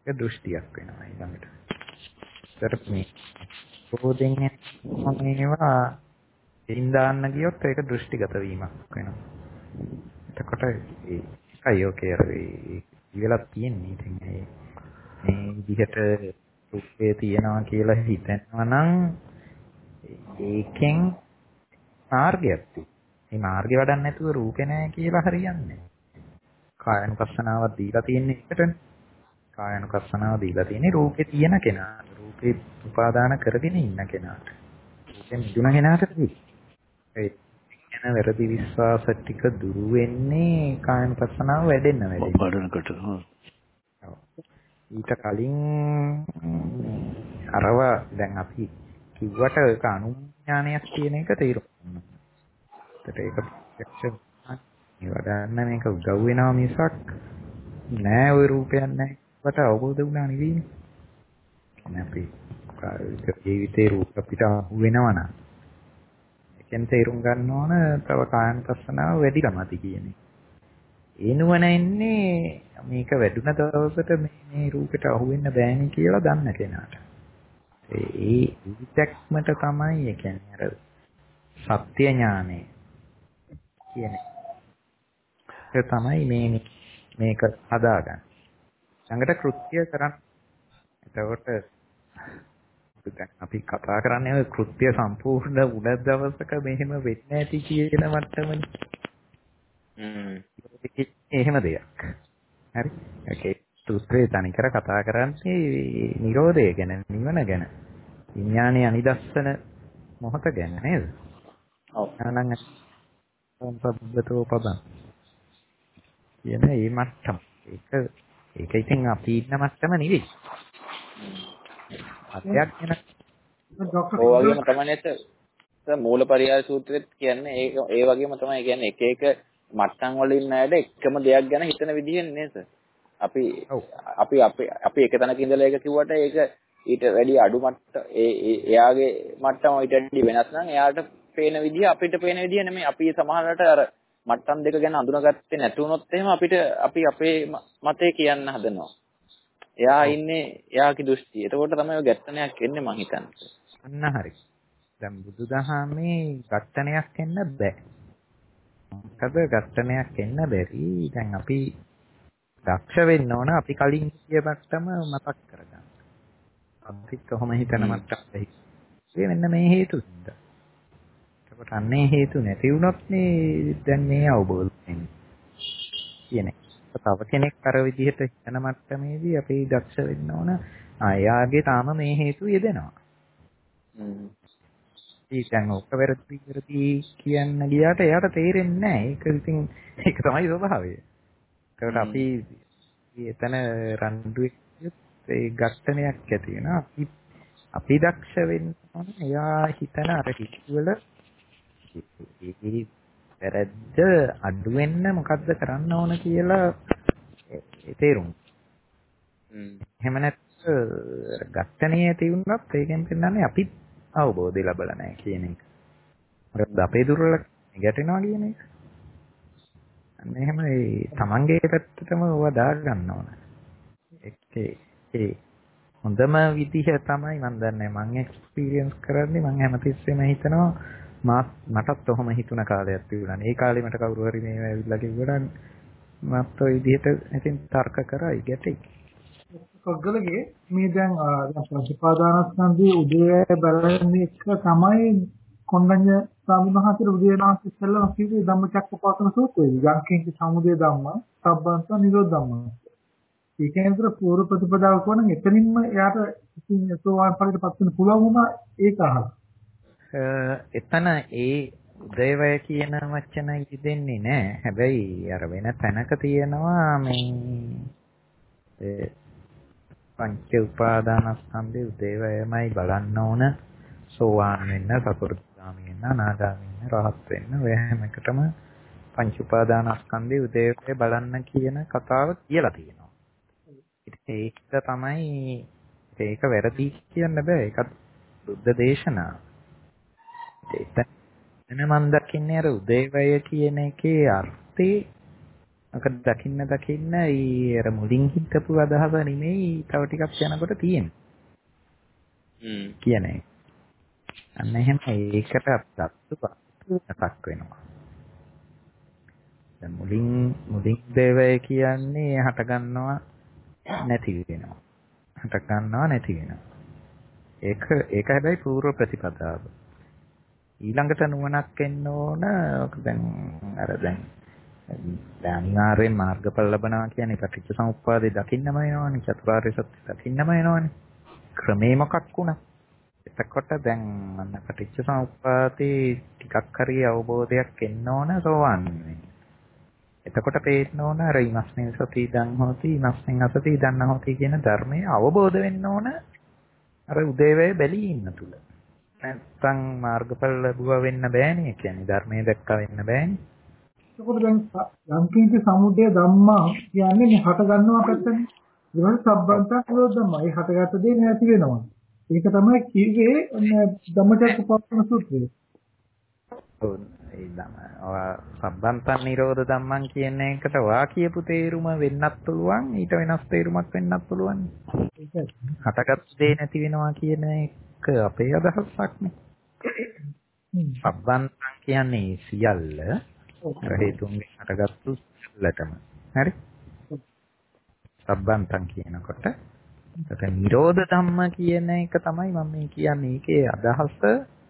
ඒක දෘෂ්ටියක් වෙනවා ඊළඟට. ඒතර මේ බෝධෙන් මේවා දෙයින් දාන්න ගියොත් ඒක දෘෂ්ටිගත වීමක් වෙනවා. එතකොට ඒකයි ඔකේ අර ඉවලක් තියෙන්නේ. ඉතින් මේ මේ විදිහට රූපේ තියනවා කියලා හිතනවා නම් ඒකෙන් මාර්ගයක් තියෙනවා. මේ මාර්ගය වඩන්න නැතුව රූපේ නැහැ කියලා හරියන්නේ නැහැ. කායනුපස්සනාවක් දීලා තියෙන්නේ එකටනේ. කායනුපස්සනාව දීලා තියෙන්නේ රූපේ තියෙන කෙනා. රූපේ උපාදාන කරගෙන ඉන්න කෙනාට. රූපෙන් මිදුණ කෙනාට නෙවෙයි. ඒ කියන වැරදි විශ්වාස ටික දුරු වෙන්නේ කායනුපස්සනාව වැඩෙන්න වැඩෙන්න. වඩනකොට. ඊට කලින් අරව දැන් අපි කිව්වට ඒක අනුඥානයක් කියන එක තේරුම්. ඒකට ඒක ප්‍රත්‍යක්ෂ වඩන්න මේක උදව් වෙනවා මිසක් නෑ ওই රූපයක් නෑ වට අවබෝධ වුණා නෙවෙයි. කියන්නේ අපි ජීවිතේ රූප අපිට අහු වෙනවා නම් ඒකෙන් තේරුම් ගන්න ඕන තව කායනුපස්සනාව වැඩිකමති කියන්නේ. ඒ නුවණ එන්නේ මේක වැඩුණ දවසට මේ මේ රූපෙට අහු වෙන්න බෑනේ කියලා දන්න කෙනාට. ඒ විචක්මට තමයි ඒ කියන්නේ අර සත්‍ය ඥානය කියන්නේ. ඒක තමයි මේ මේක හදාගන්න. ළඟට කෘත්‍ය කරන්න. එතකොට දැන් අපි කතා කරන්නේ ඔය කෘත්‍ය සම්පූර්ණ වුණ දවසක මෙහෙම වෙන්නේ නැති කියන මට්ටමනේ. හ්ම්. එහෙම දෙයක්. හරි. ඒකේ සූත්‍රය තනිකර කතා කරන්නේ නිරෝධය ගැන, නිවන ගැන. විඥානයේ අනිදස්සන මොහත ගැන නේද? ඔව්. අනං සම්පබ්බතෝ පදං. කියන මේ මට්ටම. ඒක ඒක ඉතින් අපි ඉන්න මට්ටම නෙවෙයි. අධ්‍යක් වෙන ડોક્ટર ඔය වගේම තමයි නේද මූලපරියාය සූත්‍රෙත් කියන්නේ ඒක ඒ වගේම තමයි කියන්නේ එක එක මට්ටම් වල ඉන්න අයට එකම දෙයක් ගැන හිතන විදිහෙන් නේද අපි අපි අපි අපි එක තැනක ඉඳලා ඒක කිව්වට ඒක ඊට වැඩි අඩු මට්ට ඒ එයාගේ මට්ටම ඊට වැඩි වෙනස් නම් එයාට පේන විදිහ අපිට පේන විදිහ නෙමෙයි අපි සමහරකට අර මට්ටම් දෙක ගැන අඳුනගත්තේ නැති වුණොත් එහෙම අපිට අපි අපේ මතේ කියන්න හදනවා. එයා ඉන්නේ එයාගේ දෘෂ්ටිය. එතකොට තමයි ඔය ගැටණයක් එන්නේ මං හිතන්නේ. අන්න හරි. දැන් බුදුදහමේ ගැටණයක් එන්න බෑ. මොකද ගැටණයක් එන්න බැරි. දැන් අපි දක්ෂ වෙන්න ඕන අපි කලින් කිය මට්ටම මතක් කරගන්න. අපි කොහොම හිතන මට්ටමද ඒ වෙන්න මේ හේතුද? එතකොට අන්නේ හේතු නැති වුණොත් නේ දැන් මේ අවබෝධ වෙන්නේ. කියන්නේ තව කෙනෙක් අර විදිහට හිතන මට්ටමේදී අපි දක්ෂ වෙන්න ඕන. ආ එයාගේ තාම මේ හේතු යෙදෙනවා. හ්ම්. ඊටන් ඔක වැරදි වැරදි කියන්න ගියාට එයාට තේරෙන්නේ නැහැ. ඒක ඉතින් ඒක තමයි ස්වභාවය. ඒකට අපි එතන රණ්ඩුවේ ඒ ගැටණයක් ඇති වෙනවා. අපි අපි දක්ෂ වෙන්න ඕන. එයා හිතන අර හිතවල ඒ වැරද්ද අඩු වෙන්න මොකද්ද කරන්න ඕන කියලා ඒ තේරුම්. හ්ම්. එහෙම නැත්නම් ගැටණිය ඇති වුණත් ඒකෙන් පෙන්නන්නේ අපි අවබෝධය ලැබලා නැහැ කියන එක. මොකද අපේ දුර්වල ගැටෙනවා කියන එක. අන්න එහෙම ඒ තමන්ගේ පැත්තටම ඔවා දා ගන්න ඕන. ඒකේ ඒ හොඳම විදිහ තමයි මම දන්නේ මම එක්ස්පීරියන්ස් කරන්නේ මම හැමතිස්සෙම හිතනවා මා මටත් ඔහොම හිතුණ කාලයක් තිබුණා. ඒ කාලේ මට කවුරු හරි මේව ඇවිල්ලා කිව්වනම් මත් ඔය විදිහට ඉතින් තර්ක කරයි ගැටේ. ඔග්ගලගේ මේ දැන් පංචපාදානස්කන්ධයේ උදේ බලන එක තමයි කොණ්ඩඤ්ඤ සාමුණහතර උදේනාස් ඉස්සෙල්ලා කිව්වේ ධම්මචක්කපවත්තන සූත්‍රයේ යංකින්ක සමුදය ධම්ම සබ්බන්ත නිරෝධ ධම්ම. ඒ කියන්නේ පූර්ව ප්‍රතිපදාව කොන එතනින්ම එයාට ඉතින් සෝවාන් ඵලයට පත් වෙන්න පුළුවන් වුණා ඒක අහලා. එතන ඒ උදේවය කියන වචන ඉදෙන්නේ නැහැ. හැබැයි අර වෙන තැනක තියෙනවා මේ පංච උපාදානස්කන්ධයේ උදේවයමයි බලන්න ඕන සෝවාන් වෙන්න, සතරදාමි වෙන්න, අනාගාමි වෙන්න, රහත් වෙන්න ඔය හැම එකටම පංච උපාදානස්කන්ධයේ උදේවය බලන්න කියන කතාව කියලා තියෙනවා. ඒක තමයි ඒක වැරදි කියන්න බෑ. ඒකත් බුද්ධ දේශනා. එතන මම දකින්නේ අර උදේවය කියන එකේ අර්ථේ මොකද දකින්න දකින්න ඊ අර මුලින් හිතපු අදහස නෙමෙයි තව ටිකක් යනකොට තියෙන්නේ. හ්ම්. කියන්නේ. අන්න එහෙම ඒකට අප්‍රත්‍යක්ෂක් වෙනවා. දැන් මුලින් මුලින් දේවය කියන්නේ හට ගන්නවා නැති වෙනවා. හට ගන්නවා නැති වෙනවා. ඒක ඒක හැබැයි පූර්ව ප්‍රතිපදාව. ඊළඟට නුවණක් එන්න ඕන. ඔක දැන් අර දැන් දැන් අනිවාර්යෙන් මාර්ගඵල ලබනවා කියන්නේ පටිච්ච සමුප්පාදේ දකින්නම වෙනවනේ. චතුරාර්ය සත්‍ය දකින්නම වෙනවනේ. ක්‍රමේ මොකක් වුණා? එතකොට දැන් අන්න පටිච්ච සමුප්පාදේ ටිකක් හරි අවබෝධයක් එන්න ඕන සෝවන් වෙන්නේ. එතකොට පේන්න ඕන අර ඉමස්මින් සති ඉදන් හොති ඉමස්මින් අසති ඉදන් හොති කියන ධර්මයේ අවබෝධ වෙන්න ඕන අර උදේවැය බැලී ඉන්න තුල. නැත්තම් මාර්ගඵල ලැබුවා වෙන්න බෑනේ. කියන්නේ ධර්මයේ දැක්ක වෙන්න බෑනේ. ඒකට දැන් යම්කිසි සමුදය ධම්මා කියන්නේ මේ හට ගන්නවා පැත්තනේ. ඊළඟ සම්බන්තක් නිරෝධ ධම්මා. ඒ හටගත්ත දේ නැති වෙනවා. ඒක තමයි කිව්වේ ධම්මචක්කපවත්තන සූත්‍රය. ඔව් ඒ ධම්ම සම්බන්තන් නිරෝධ ධම්මන් කියන එකට වා කියපු තේරුම වෙන්නත් පුළුවන්. ඊට වෙනස් තේරුමක් වෙන්නත් පුළුවන්. හටගත් දේ නැති වෙනවා කියන එක අපේ අදහසක් නේ. සම්බන්තන් කියන්නේ සියල්ල හේතුන්ගෙන් හටගත්තු සියල්ලටම. හරි? සම්බන්තන් කියනකොට ඒක නිරෝධ ධම්ම කියන එක තමයි මම මේ කියන්නේ. ඒකේ අදහස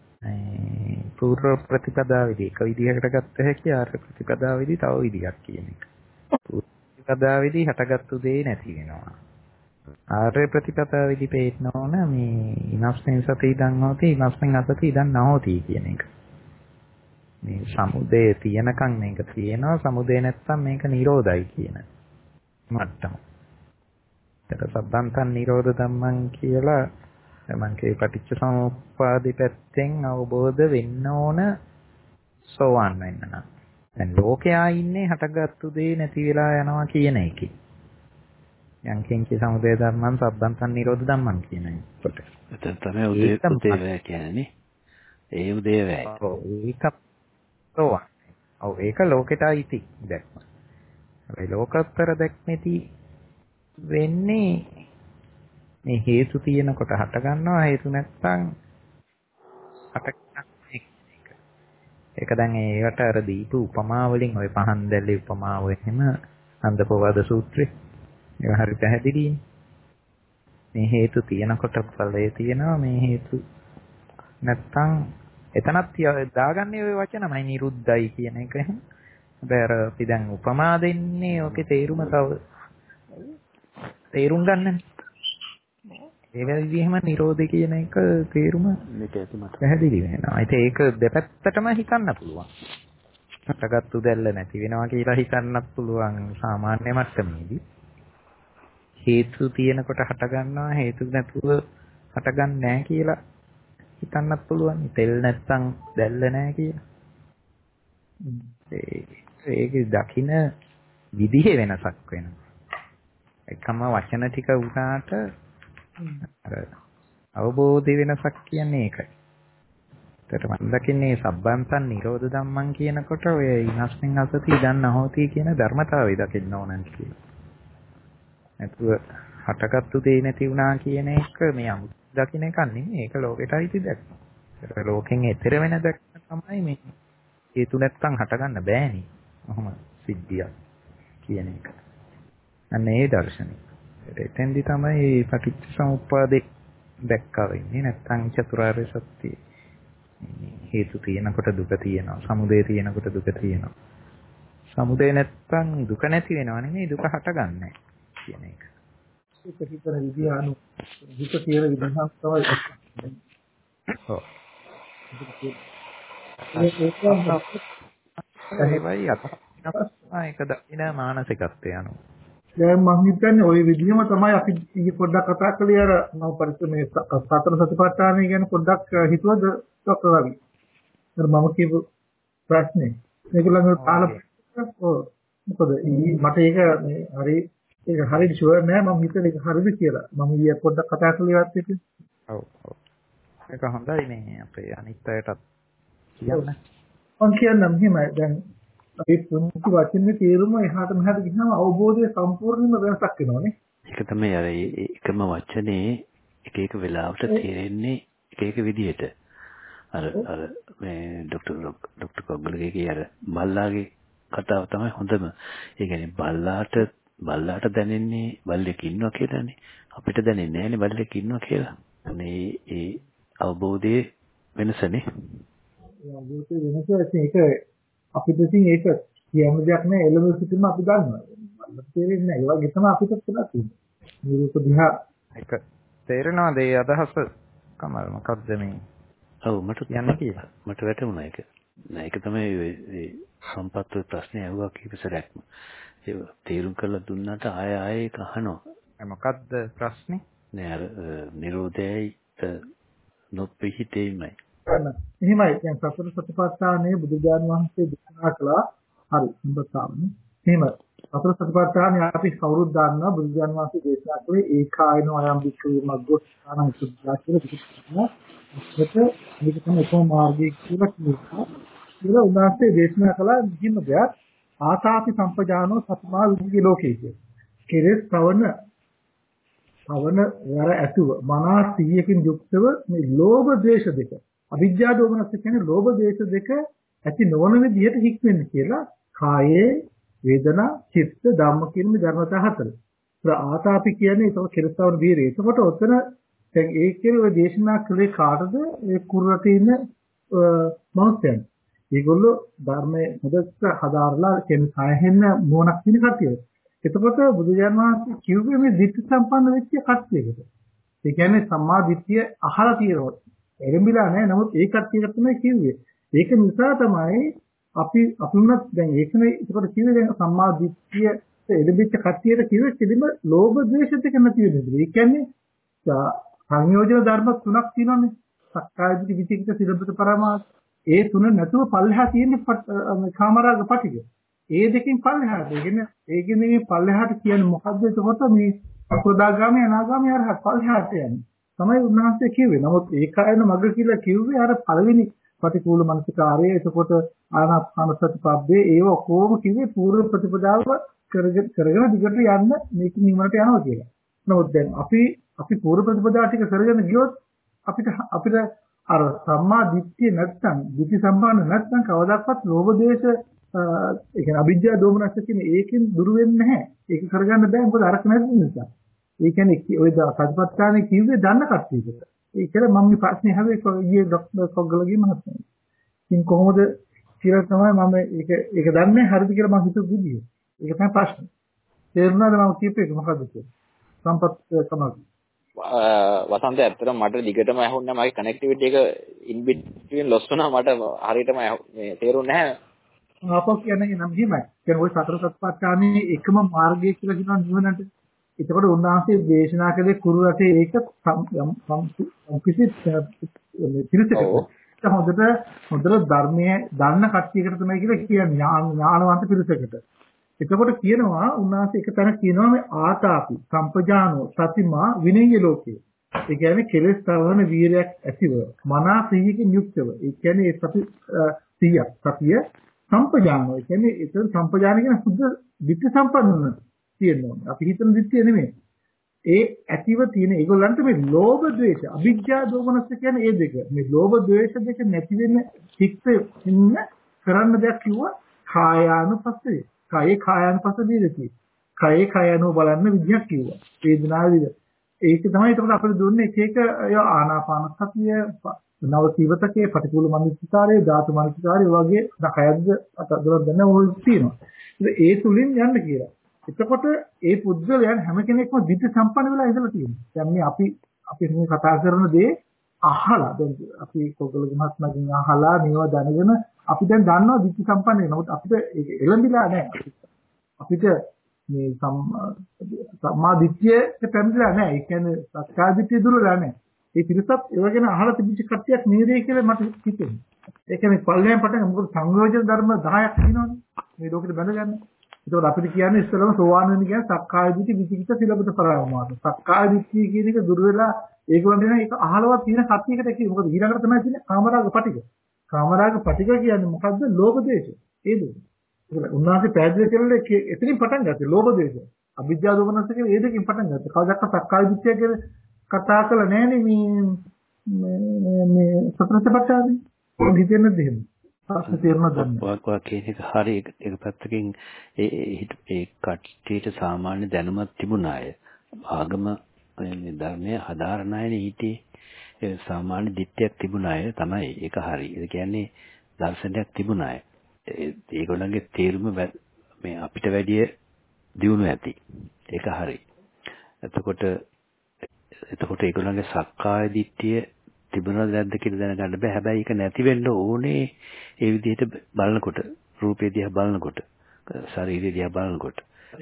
පූර්ව ප්‍රතිපදාවේදී එක විදිහකට ගත්ත හැකි ආර්ය ප්‍රතිපදාවේදී තව විදිහක් කියන එක. පූර්ව ප්‍රතිපදාවේදී හටගත්තු දේ නැති වෙනවා. ආර්ය ප්‍රතිපදාවේදී පේන්න ඕන මේ ඉනස්මින් සති ඉදන් හොති ඉනස්මින් අසති ඉදන් නොහොති කියන එක. මේ සමුදය තියනකම් මේක තියෙනවා සමුදය නැත්තම් මේක නිරෝධයි කියන මට්ටම. ඒක සබ්බන්තන් නිරෝධ ධම්මං කියලා මම කිය පටිච්ච සමුප්පාදේ පැත්තෙන් අවබෝධ වෙන්න ඕන සෝවන් වෙන්න නම්. දැන් ලෝකයා ඉන්නේ හටගත්තු දේ නැති වෙලා යනවා කියන එකේ. යම් කිංචි සමුදය ධර්මං සබ්බන්තන් නිරෝධ ධම්මං කියන එකට. එතන තමයි උදේ උදේවැය කියන්නේ නේ. ඒ උදේවැය. ඔව් ඒක සෝවන්. ඔව් ඒක ලෝකෙට අයිති දැක්ම. හැබැයි ලෝකෝත්තර දැක්මේදී වෙන්නේ මේ හේතු තියෙනකොට හට ගන්නවා හේතු නැත්නම් හට ගන්න එක. ඒක දැන් ඒකට අර දීපු උපමා වලින් ওই පහන් දැල්ලේ උපමාව එහෙම අන්දපවද සූත්‍රේ ඒක හරි පැහැදිලිනේ. මේ හේතු තියෙනකොට ඵලයේ තියෙනවා මේ හේතු නැත්නම් එතනත් දාගන්නේ ওই වචනමයි නිරුද්ධයි කියන එක. හැබැයි අර අපි දැන් උපමා දෙන්නේ ඔකේ තේරුම තව තේරුම් ගන්නනේ. ඒ විදිහම නිරෝධය කියන එක තේරුම මේක ඇති මට පැහැදිලි වෙනවා. ඉතින් ඒක දෙපැත්තටම හිතන්න පුළුවන්. හටගත්තු දැල්ල නැති වෙනවා කියලා හිතන්නත් පුළුවන් සාමාන්‍ය මට්ටමේදී. හේතු තියෙනකොට හට ගන්නවා හේතු නැතුව හටගන්නේ නැහැ කියලා හිතන්නත් පුළුවන්. තෙල් නැත්තම් දැල්ල නැහැ කියලා. ඒක දකින්න විදිහේ වෙනසක් වෙනවා. එකම වචන ටික වුණාට අර අවබෝධ වෙනසක් කියන්නේ ඒකයි. ඒකට මම දකින්නේ සබ්බන්තන් නිරෝධ ධම්මං කියනකොට ඔය ඉනස්මින් අසති ඉදන් නොහොති කියන ධර්මතාවය දකින්න ඕනන් කියලා. නැතුව හටගත්තු දේ නැති වුණා කියන එක මේ අමුතු දකින්න එක නෙමෙයි. ඒක ලෝකෙට අයිති දැක්ම. ඒක ලෝකෙන් එතර වෙන දැක්ම තමයි මේ හේතු නැත්තම් හටගන්න බෑනේ. ඔහොම සිද්ධියක් කියන එක. අන්න ඒ දර්ශනය. එතෙන්දි තමයි පටිච්ච සමුප්පාදේ දැක්කා වෙන්නේ. නැත්තම් චතුරාර්ය සත්‍ය හේතු තියෙනකොට දුක තියෙනවා. සමුදය තියෙනකොට දුක තියෙනවා. සමුදය නැත්තම් දුක නැති වෙනව නෙමෙයි දුක හටගන්නේ කියන එක. ඒක හිතන විදිය අනු දුක කියන විදිහක් තමයි. ඔව්. ඒක ඒවයි ඒක දකින මානසිකත්වය අනුව. දැන් මම හිතන්නේ ওই විදිහම තමයි අපි ඊයේ පොඩ්ඩක් කතා කළේ අර මම පරිස්සමේ සතර සතිපට්ඨානය ගැන පොඩ්ඩක් හිතුවද ડોක්ටර් රවි. අර මම කියපු ප්‍රශ්නේ මේගොල්ලන්ගේ තාල ඔව් මොකද මට ඒක මේ හරි ඒක හරියට ෂුවර් නෑ මම හිතන්නේ ඒක හරිද කියලා. මම ඊයේ පොඩ්ඩක් කතා කළේ වත් එක. ඔව් ඔව්. ඒක හොඳයි මේ අපේ අනිත් අයටත් කියන්න. මම කියන්නම් එහෙමයි දැන් අපි පුංචි වචනේ තේරුම එහාට මෙහාට ගියාම අවබෝධය සම්පූර්ණයෙන්ම වෙනසක් වෙනවානේ. ඒක තමයි අර එකම වචනේ එක එක වෙලාවට තේරෙන්නේ එක එක විදිහට. අර අර මේ ડોક્ટર ડોક્ટર කොග්ගලගේ අර බල්ලාගේ කතාව තමයි හොඳම. ඒ කියන්නේ බල්ලාට බල්ලාට දැනෙන්නේ බල්ලෙක් ඉන්නවා කියලානේ. අපිට දැනෙන්නේ නැහැනේ බල්ලෙක් ඉන්නවා කියලා. අනේ ඒ අවබෝධයේ වෙනසනේ. ඒ අවබෝධයේ වෙනස ඒක අපිට ඉතින් ඒක කියන්න දෙයක් නෑ එළඹ සිටීම අපි දන්නවා. බල්ලට තේරෙන්නේ නෑ. ඒ වගේ තමයි අපිට කියලා තියෙන්නේ. මේ රූප දිහා ඒක තේරෙනවද ඒ අදහස කමල් මොකක්ද මේ? ඔව් මට යන්නේ කියලා. මට වැටුණා ඒක. නෑ ඒක තමයි ඒ සම්පත් ප්‍රශ්නේ අහුවා කීප සැරයක්ම. ඒ තේරුම් කරලා දුන්නාට ආය ආය ඒක අහනවා. මොකක්ද ප්‍රශ්නේ? නෑ අර නිරෝධයයි නොපිහිටෙයිමයි. එහෙමයි. දැන් සතර සතිපට්ඨානයේ බුදුජාන විශ්වසේ දේශනා කළා. හරි. හොඳතාවනේ. එහෙම සතර සතිපට්ඨානය අපි කවුරුත් දන්නවා බුදුජාන විශ්වසේ දේශනා කළේ ඒකායන අයම් වික්‍රේ මග්ගෝ ස්ථානම් සුද්ධා කියලා කිව්වා. ඒක මේක තමයි කොහොම මාර්ගය කියලා කියනවා. කියලා උන්වහන්සේ දේශනා කළා කිසිම දෙයක් ආතාපි සම්පජානෝ සත්මා විද්‍ය ලෝකේ කිය. කෙලෙස් තවන තවන වර ඇතුව මනස සිහියකින් යුක්තව මේ ලෝභ ද්වේෂ දෙක අවිජ්ජා දෝමනස් කියන්නේ ලෝභ ද්වේෂ දෙක ඇති නොවන විදිහට හික්මෙන්න කියලා කායේ වේදනා චිත්ත ධම්ම කියන මේ ධර්මතා හතර. ඒත් ආතාපි කියන්නේ ඒක කෙලෙස් තවන බීරේ. ඒකට ඔතන දැන් ඒ කියන්නේ ඔය දේශනා කළේ කාටද? ඒ කුරුරටේ ඉන්න මනුස්සයන්. ඒගොල්ලෝ ධර්මයේ හොදට හදාarලා කියන්නේ සාහෙන්න මොනක් කියන කට්ටිය. එතකොට බුදුජාණන් වහන්සේ කිව්වේ මේ ධිට්ඨි සම්පන්න වෙච්ච කට්ටියකට. ඒ කියන්නේ සම්මා දිට්ඨිය අහලා තියෙනවා. එරඹිලා නැහැ. නමුත් ඒ කට්ටියට තමයි කිව්වේ. ඒක නිසා තමයි අපි අපුණත් දැන් ඒකනේ ඒකට කිව්වේ දැන් සම්මා දිට්ඨිය එළඹිච්ච කට්ටියට කිව්වේ කෙලිම ලෝභ ද්වේෂ දෙක නැති වෙන විදිහ. ඒ කියන්නේ සංයෝජන ධර්ම තුනක් තියෙනවානේ. සක්කාය දිට්ඨි විචිකිච්ඡා සිලබ්බත පරමාර්ථ. ඒ තුන නැතුව පල්ලෙහා තියෙන කාමරාග පටිග. ඒ දෙකෙන් පල්ලෙහාට. ඒ කියන්නේ ඒ කියන්නේ මේ පල්ලෙහාට කියන්නේ මොකද්ද? එතකොට මේ අසෝදාගාමී අනාගාමී අරහත් පල්ලෙහාට යන්නේ. තමයි උන්වහන්සේ කිව්වේ. නමුත් ඒකායන මග කියලා කිව්වේ අර පළවෙනි ප්‍රතිකූල මනසිකාරය. එතකොට ආනාපාන සති පබ්බේ ඒව කොහොම කිව්වේ පූර්ව ප්‍රතිපදාව කරගෙන කරගෙන දිගට යන්න මේක නිවනට යනවා කියලා. නමුත් දැන් අපි අපි පූර්ව ප්‍රතිපදාව ටික කරගෙන ගියොත් අපිට අපිට අර සම්මා දිට්ඨිය නැත්නම් දිට්ඨි සම්පන්න නැත්නම් කවදාවත් ලෝභ දේශ ඒ කියන්නේ අවිජ්ජා දෝමනස්ස කියන ඒකෙන් දුර වෙන්නේ නැහැ. ඒක කරගන්න බෑ මොකද අරක නැති නිසා. ඒ කියන්නේ ඔය සතිපට්ඨානේ කිව්වේ දන්න කට්ටියකට. ඒ කියලා මම මේ ප්‍රශ්නේ අහුවේ ඊයේ ડોක්ටර් කොග්ගලගේ මහත්මයා. ඉතින් කොහොමද කියලා තමයි මම ඒක ඒක දන්නේ හරිද කියලා මම හිතුව විදිය. ඒක තමයි ප්‍රශ්නේ. තේරුණාද මම කියපේ මොකද්ද කියලා? සම්පත් කමක්. වසන්ත ඇත්තටම මට දිගටම ඇහුන්නේ මගේ කනෙක්ටිවිටි එක ඉන් බිට්වීන් ලොස් වුණා මට හරියටම මේ තේරුන්නේ නැහැ. ආපහු කියන්නේ නම් හිමයි. කියන්නේ ওই සතර සත්පත්ඨානේ එකම මාර්ගය කියලා කියනවා නිවනට. ඒකවල උන්වහන්සේ දේශනා කළේ කුරු රටේ ඒක කිසි පිළිසෙක. ඒක හොඳට හොඳට ධර්මයේ දන්න කට්ටියකට තමයි කියලා කියන්නේ ඥානවන්ත පිළිසෙකට. එතකොට කියනවා උන්වහන්සේ එක තැනක් කියනවා මේ ආතාපි සම්පජානෝ සතිමා විනය්‍ය ලෝකේ. ඒ කියන්නේ කෙලෙස් තවන වීරයක් ඇතිව මනා සිහියකින් යුක්තව. ඒ කියන්නේ ඒ සති සිහිය සතිය සම්පජානෝ. ඒ කියන්නේ ඒක සම්පජාන කියන සුද්ධ විත්‍ය සම්පන්න තියෙනවා. අපි හිතන විත්‍ය නෙමෙයි. ඒ ඇතිව තියෙන ඒගොල්ලන්ට මේ ලෝභ ද්වේෂ අවිජ්ජා දෝමනස්ස කියන්නේ ඒ දෙක. මේ ලෝභ ද්වේෂ දෙක නැති වෙන චිත්ත ඉන්න කරන්න දෙයක් කිව්වා කායානුපස්සය. කයේ කායानुපස්සදීදී කයේ කායano බලන්න විදියක් කිව්වා වේදනාව විද ඒක තමයි ඒකට අපිට දුන්නේ එක එක ආනාපාන සතිය නව සීවතකේ ප්‍රතිකූල මනසිකාරයේ ධාතු මනසිකාරයේ වගේ කයද්ද අතදොර දැන ඕල් තියෙනවා ඒ තුලින් යන්න කියලා. එතකොට ඒ පුද්ගලයන් හැම කෙනෙක්ම ධිට්ඨි සම්පන්න වෙලා ඉඳලා තියෙනවා. දැන් මේ අපි අපි මේ කතා කරන දේ අහලා දැන් අපි කොගලගේ මහත්මයාගෙන් අහලා මේවා දැනගෙන අපි දැන් දන්නවා ධිට්ඨි සම්පන්න වෙනවා. නමුත් අපිට ඒක එළඹිලා නැහැ. අපිට මේ සම්මා දිට්ඨියට පැමිණලා නැහැ. ඒ කියන්නේ සක්කාය දිට්ඨිය දුරලා නැහැ. ඒ පිරිසත් ඒවගෙන අහලා තිබිච්ච කට්ටියක් නේද කියලා මට හිතෙනවා. ඒ කියන්නේ පල්ලෙන් පටන් මොකද සංයෝජන ධර්ම දහයක් තියෙනවනේ. මේ ලෝකෙට බැඳගන්න. ඒකෝට අපිට කියන්නේ ඉස්සෙල්ලාම සෝවාන් වෙන්න කියන්නේ සක්කාය දිට්ඨි විචිකිච්ඡ සිලබත පරාමාස. සක්කාය දිට්ඨිය කියන එක දුර වෙලා ඒගොල්ලන් දෙන ඒක අහලවත් තියෙන කට්ටියකට කිව්ව. මොකද ඊළඟට තමයි තියෙන්නේ කාමරාග පටික. කාමරාග පටික කියන්නේ මොකද්ද? ලෝභ දේශ. ඒ දුක. ඒක උන්වහන්සේ පැහැදිලි කරලා එතනින් පටන් ගත්තා. ලෝභ දේශ. අවිද්‍යාව දෝමනස කියන ඒ දෙකෙන් පටන් ගත්තා. කවදාවත් සක්කාය දිට්ඨිය කියලා කතා කළා නෑනේ මේ මේ මේ සතරසපටාදී. මොකද හිතෙන්නේ දෙහෙම. ප්‍රශ්න තේරුණා දැන්. ඔය කියන එක හරි එක පැත්තකින් ඒ ඒ කට්ටියට සාමාන්‍ය දැනුමක් තිබුණ අය ආගම මේ ධර්මයේ හදාරන අය හිටියේ සාමාන්‍ය දිට්ඨියක් තිබුණ අය තමයි ඒක හරි. ඒ කියන්නේ දර්ශනයක් තිබුණ අය. ඒගොල්ලන්ගේ තේරුම මේ අපිට වැඩිය දියුණු ඇති. ඒක හරි. එතකොට එතකොට ඒගොල්ලන්ගේ සක්කාය දිට්ඨිය තිබුණාද නැද්ද කියලා දැනගන්න බෑ. හැබැයි ඒක නැති වෙන්න ඕනේ ඒ විදිහට බලනකොට, රූපේ දිහා බලනකොට, ශරීරය දිහා බලනකොට.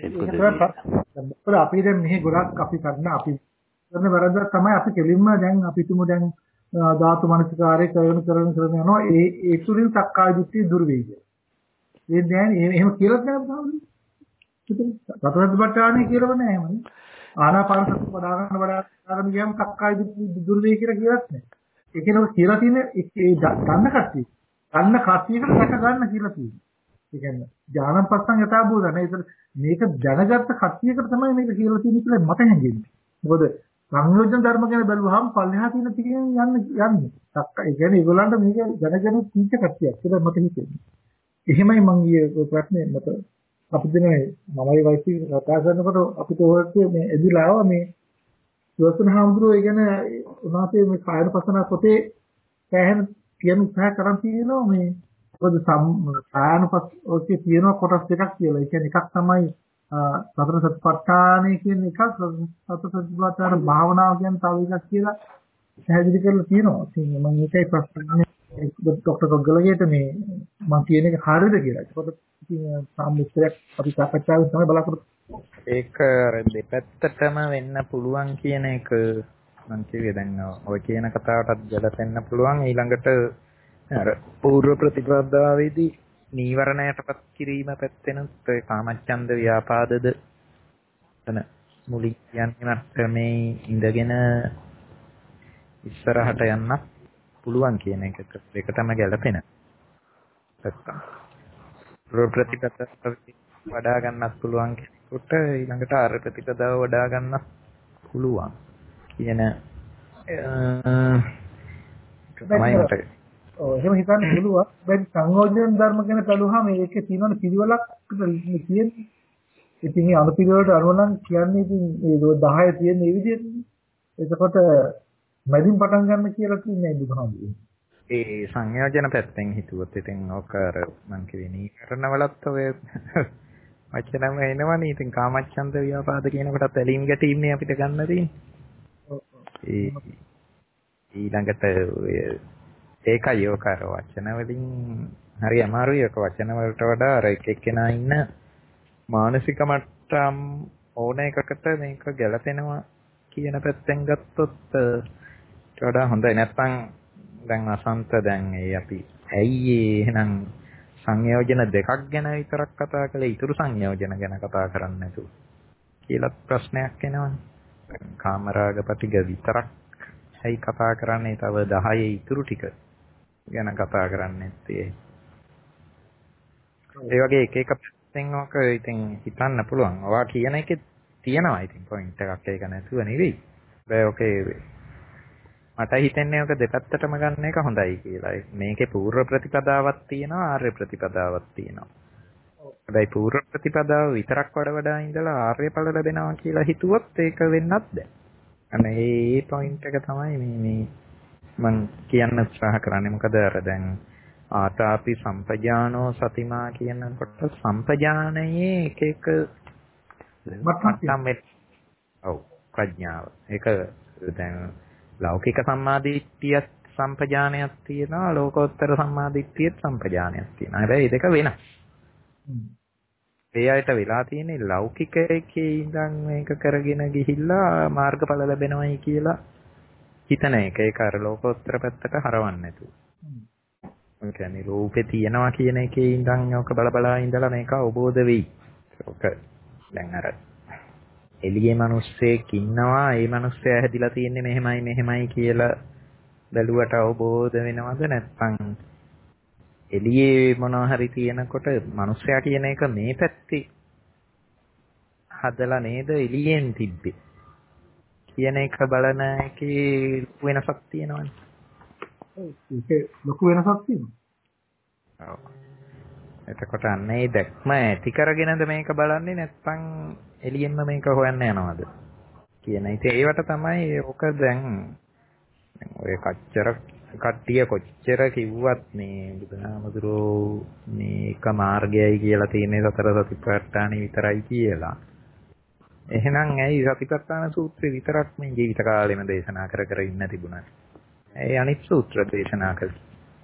ඒක අපි දැන් මෙහි ගොඩක් අපි කරන අපි කරන වැරද්ද තමයි අපි කෙලින්ම දැන් අපි තුමු දැන් ධාතු මනසිකාරය කරන කරන කරන යනවා. ඒ ඒ තුලින් සක්කාය දිට්ඨිය දුර වෙයි. ඒ දැන් එහෙම කියලා නෑ බුදුහාමුදුරුවෝ. සතරද්දපට්ඨානේ කියලාව නෑ එහෙමනේ. ආනාපාන සති වඩා ගන්න වඩා ගන්න ගියාම සක්කාය දිට්ඨිය දුර වෙයි කියලා කියලත් නෑ. ඒ කියනවා කියලා තියෙන ඒ ගන්න කට්ටිය. ගන්න කට්ටියකට රැක ගන්න කියලා තියෙනවා. ඒ කියන්නේ ඥානං පස්සං යථා භූතන. ඒතර මේක දැනගත්ත කට්ටියකට තමයි මේක කියලා තියෙන්නේ කියලා මට හැඟෙන්නේ. මොකද සංයෝජන ධර්ම ගැන බැලුවහම පල්ලෙහා තියෙන ටිකෙන් යන්නේ යන්නේ. සක්කාය. ඒ කියන්නේ ඒගොල්ලන්ට මේක දැනගෙන තීච්ච කට්ටියක් කියලා මට හිතෙන්නේ. එහෙමයි මම ඊයේ ප්‍රශ්නේ මට අපි දිනේ මමයි වයිසි කතා කරනකොට අපිට ඕකේ මේ එදිලා ආවා මේ සුවසන හාමුදුරුවෝ ඒ කියන්නේ උනාසේ මේ කායන පසන පොතේ සෑහෙන කියන උත්සාහ කරන් තියෙනවා මේ මොකද කායන පස් ඔකේ තියෙනවා කොටස් දෙකක් කියලා. ඒ කියන්නේ එකක් තමයි සතර සතිපට්ඨානය කියන එකක්, සතර සතිපට්ඨාන භාවනාව කියන තව එකක් කියලා පැහැදිලි කරලා තියෙනවා. ඉතින් මම ඒකයි ප්‍රශ්නේ ડોક્ટર කොග්ගලගේට මේ මම කියන එක හරියද කියලා. ඒකට ඉතින් සාමුත්‍රයක් අපි සාකච්ඡාවෙන් තමයි බලාපොරොත්තු. ඒක දෙපැත්තටම වෙන්න පුළුවන් කියන එක මම කිව්වේ දැන් ඔය කියන කතාවටත් ගැලපෙන්න පුළුවන්. ඊළඟට අර පූර්ව ප්‍රතිපදාවේදී නීවරණයටපත් කිරීම පැත්තෙනුත් ඔය කාමච්ඡන්ද ව්‍යාපාදද එතන මුලින් කියන්නේ මේ ඉඳගෙන ඉස්සරහට යන්න පුළුවන් කියන එක දෙකටම ගැලපෙන. නැත්තම් ප්‍රතිපදාව වඩා ගන්නත් පුළුවන් කෙනෙකුට ඊළඟට අර ප්‍රතිපදාව වඩා ගන්නත් පුළුවන් කියන තමයි මට. ඔව් එහෙම හිතන්න පුළුවන්. දැන් සංයෝජන ධර්ම ගැන බලුවාම ඒකේ තියෙන පිළිවෙලක් තියෙන්නේ. ඉතින් මේ අනුපිළිවෙලට අනුව නම් කියන්නේ ඉතින් මේ දහය තියෙන මේ විදිහට. එතකොට මැදින් පටන් ගන්න කියලා කියන්නේ බුදුහාමුදුරුවෝ. ඒ සංයෝජන පැත්තෙන් හිතුවොත් ඉතින් ඔක අර මං කිව්වේ නීකරණවලත් ඔය වචනම එනවනේ. ඉතින් කාමච්ඡන්ද ව්‍යාපාද කියන කොටත් ඇලීම් ගැටීම්නේ අපිට ගන්න තියෙන්නේ. ඒ ඊළඟට ඒකයි ඔක අර වචන වලින් හරි අමාරුයි. ඔක වචන වලට වඩා අර එක එක්කෙනා ඉන්න මානසික මට්ටම් ඕන එකකට මේක ගැලපෙනවා කියන පැත්තෙන් ගත්තොත් වඩා හොඳයි. නැත්නම් දැන් අසන්ත දැන් ඒ අපි ඇයි එහෙනම් සංයෝජන දෙකක් ගැන විතරක් කතා කළේ ඊටු සංයෝජන ගැන කතා කරන්නේ නැතුව කියලා ප්‍රශ්නයක් එනවනේ. කාමරාග පටිග විතරක් ඇයි කතා කරන්නේ? තව දහය ඊටු ටික ගැන කතා කරන්නේ නැත්තේ. ඒ වගේ එක එක පැත්තෙන් ඔක ඉතින් හිතන්න පුළුවන්. ඔයා කියන එකේ තියෙනවා ඉතින් පොයින්ට් එකක්. ඒක නැතුව නෙවෙයි. බෑ ඔකේ මට හිතෙන්නේ ඔක දෙපැත්තටම ගන්න එක හොඳයි කියලා. මේකේ පූර්ව ප්‍රතිපදාවක් තියෙනවා, ආර්ය ප්‍රතිපදාවක් තියෙනවා. හැබැයි පූර්ව ප්‍රතිපදාව විතරක් වඩ වඩා ඉඳලා ආර්ය ඵල ලැබෙනවා කියලා හිතුවොත් ඒක වෙන්නත් බෑ. අනේ මේ පොයින්ට් එක තමයි මේ මේ මම කියන්න උත්සාහ කරන්නේ. මොකද අර දැන් ආතාපි සම්පජානෝ සතිමා කියනකොට සම්පජානයේ එක එක මට්ටම් ඔව් ප්‍රඥාව. ඒක දැන් ලෞකික සම්මාදිට්ඨිය සම්පජානයක් තියෙනවා, ලෝකෝත්තර සම්මාදිට්ඨිය සම්පජානයක් තියෙනවා. හැබැයි මේ දෙක වෙනස්. ඒ අයට වෙලා තියෙන්නේ ලෞකික එකේ ඉඳන් මේක කරගෙන ගිහිල්ලා මාර්ගඵල ලැබෙනවයි කියලා හිතන එක. ඒක අර ලෝකෝත්තර පැත්තට හරවන්නේ නැතුව. ඒ කියන්නේ රූපේ තියෙනවා කියන එකේ ඉඳන් ඔක බල බලා ඉඳලා මේක අවබෝධ වෙයි. ඔක දැන් අර එළියේ මිනිස්සෙක් ඉන්නවා, ඒ මිනිස්සයා හැදිලා තියෙන්නේ මෙහෙමයි මෙහෙමයි කියලා බැලුවට අවබෝධ වෙනවද නැත්නම් එළියේ මොනවා හරි තියෙනකොට මිනිස්සයා කියන එක මේ පැත්තේ හදලා නේද එළියෙන් තිබ්බේ කියන එක බලන එකේ ලොකු වෙනසක් තියෙනවනේ. ඒක ලොකු වෙනසක් තියෙනවා. ඔව්. එතකොට අන්න ඒ දැක්ම ඇති කරගෙනද මේක බලන්නේ නැත්නම් එළියෙන්ම මේක හොයන්න යනවද කියන. ඉතින් ඒවට තමයි ඔක දැන් ඔය කච්චර කට්ටිය කොච්චර කිව්වත් මේ බුදුහාමුදුරෝ මේ එක මාර්ගයයි කියලා තියෙන සතර සතිපට්ඨානෙ විතරයි කියලා. එහෙනම් ඇයි සතිපට්ඨාන සූත්‍රය විතරක් මේ ජීවිත කාලෙම දේශනා කර කර ඉන්න තිබුණා? ඒ අනිත් සූත්‍ර දේශනා කළේ.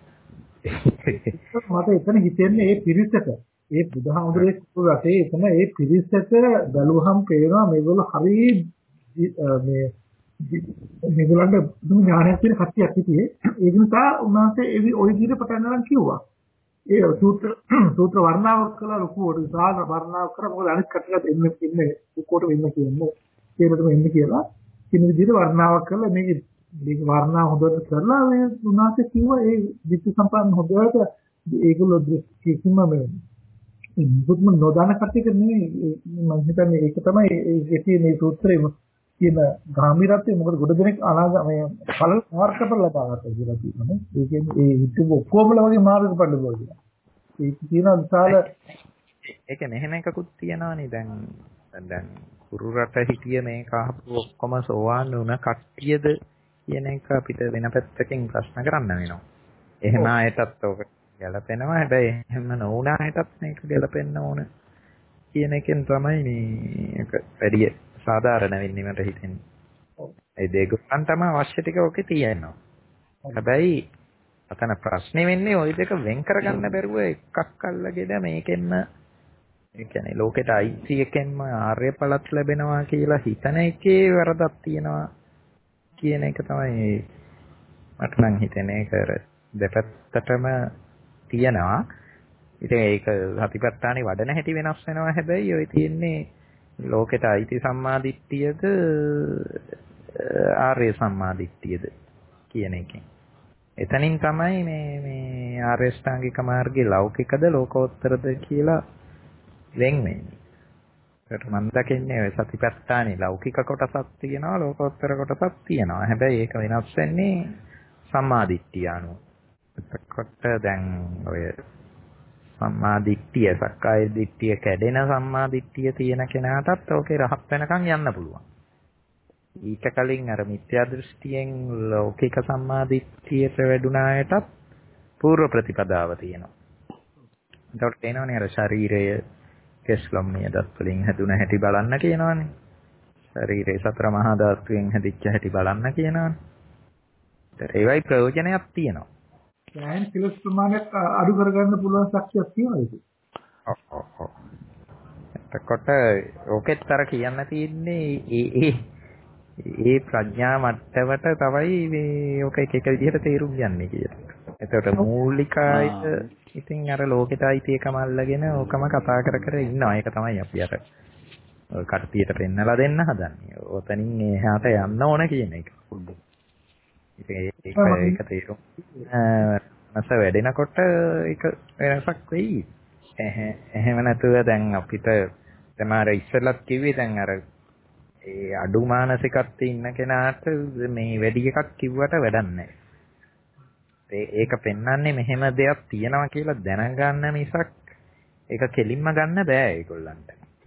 මට එතන හිතෙන්නේ මේ පිරිසට ඒ බුදුහාමුදුරේ කුරු රටේ එතන ඒ පිරිසට බැලුවහම පේනවා මේගොල්ලෝ හරිය මේ මේගොල්ලන්ට දුම ඥානයක් තියෙන කට්ටියක් හිටියේ. ඒ නිසා උන්වහන්සේ ඒ ওই විදිහට පටන් ගන්න කිව්වා. ඒ සූත්‍ර සූත්‍ර වර්ණාවක් කළා ලොකුවට විශාල වර්ණාවක් කරා. මොකද අනිත් කට්ටියත් එන්න ඉන්නේ උකොට වෙන්න කියන්නේ. ඒකටම එන්න කියලා කින විදිහට වර්ණාවක් කළා. මේක මේක වර්ණා හොඳට කරලා මේ උන්වහන්සේ කිව්වා ඒ විත්ති සම්පන්න හොඳට ඒගොල්ලෝ කිසිම මේ මුතුත්ම නොදන්න කට්ටියක නෙවෙයි මම හිතන්නේ ඒක තමයි ඒ මේ සූත්‍රයේ කියන ගාම්භීරත්වය. මොකද ගොඩ දෙනෙක් අනාගත මේ ඵල මාර්ගඵල ලබාගත්තා කියලා කියනවා. ඒ කියන්නේ ඒ හිතුව ඔක්කොමල වගේ මාර්ගඵල ලබනවා කියලා. ඒක කියන විශාල ඒක මෙහෙම එකකුත් තියනවානේ දැන් දැන් කුරු රට හිටිය මේක අහපු ඔක්කොම සෝවාන් වුණ කට්ටියද කියන එක අපිට වෙන පැත්තකින් ප්‍රශ්න කරන්න වෙනවා. එහෙම ආයතත් ඔක ගැලපෙනවා. හැබැයි එහෙම නොවුණා ආයතත් මේක ගැලපෙන්න ඕන කියන එකෙන් තමයි මේක වැඩි සාධාරණ වෙන්නේ මට හිතෙන්නේ. ඒ දෙකෙන් තමයි අවශ්‍ය ටික ඔකේ තියෙනවා. හැබැයි අතන ප්‍රශ්නේ වෙන්නේ ওই දෙක වෙන් කරගන්න බැරුව එකක් අල්ලගෙන මේකෙන්ම ඒ කියන්නේ ලෝකෙට අයිති එකෙන්ම ආර්ය ඵලත් ලැබෙනවා කියලා හිතන එකේ වරදක් තියෙනවා කියන එක තමයි මට නම් හිතෙන්නේ. ඒක දෙපැත්තටම තියෙනවා. ඉතින් ඒක සතිපට්ඨානෙ වඩන හැටි වෙනස් වෙනවා. හැබැයි ඔය තියෙන්නේ ලෝකෙට අයිති සම්මාදිට්ඨියද ආර්ය සම්මාදිට්ඨියද කියන එකෙන්. එතනින් තමයි මේ මේ ආර්ය ශ්‍රාංගික මාර්ගයේ ලෞකිකද ලෝකෝත්තරද කියලා වෙන් වෙන්නේ. ඒකට මම දකින්නේ ඔය සතිපට්ඨානේ ලෞකික කොටසක් තියෙනවා ලෝකෝත්තර කොටසක් තියෙනවා. හැබැයි ඒක වෙනස් වෙන්නේ සම්මාදිට්ඨිය අනුව. එතකොට දැන් ඔය සම්මාදිට්ඨිය සක්කාය දිට්ඨිය කැඩෙන සම්මාදිට්ඨිය තියෙන කෙනාටත් ඕකේ රහත් වෙනකන් යන්න පුළුවන්. ඊට කලින් අර මිත්‍යා දෘෂ්ටියෙන් ලෞකික සම්මාදිට්ඨියට වැඩුණායටත් පූර්ව ප්‍රතිපදාව තියෙනවා. ඒකට කියනවනේ අර ශරීරය කෙස්ලොම් නියදත් වලින් හැදුන හැටි බලන්න කියනවනේ. ශරීරේ සතර මහා ධාතුයෙන් හැදිච්ච හැටි බලන්න කියනවනේ. ඒවයි ප්‍රයෝජනයක් තියෙනවා. දැන් කිලස් ප්‍රමාණයක් අඩු කරගන්න පුළුවන් ශක්තියක් තියෙනවා ඒක. ඔව් ඔව් ඔව්. එතකොට ඕකෙත් අර කියන්න තියෙන්නේ ඒ ඒ ඒ ප්‍රඥා මට්ටමට තමයි මේ ඔක එක එක විදිහට තේරුම් ගන්න කියලා. එතකොට මූලිකයිද ඉතින් අර ලෝකෙට අයිති එකම අල්ලගෙන ඕකම කතා කර කර ඉන්නවා. ඒක තමයි අපි අර කට්ටියට පෙන්නලා දෙන්න හදන්නේ. ඔතනින් එහාට යන්න ඕන කියන එක. ඉතින් ඒක ඒක තේරුම් නැස වැඩෙනකොට ඒක වෙනසක් වෙයි. එහෙම නැතුව දැන් අපිට තමයි ඉස්සෙල්ලත් කිව්වේ දැන් අර ඒ අඩු මානසිකත්වයේ ඉන්න කෙනාට මේ වැඩි එකක් කිව්වට වැඩක් නැහැ. ඒක පෙන්වන්නේ මෙහෙම දෙයක් තියෙනවා කියලා දැනගන්න මිසක් ඒක කෙලින්ම ගන්න බෑ ඒගොල්ලන්ට.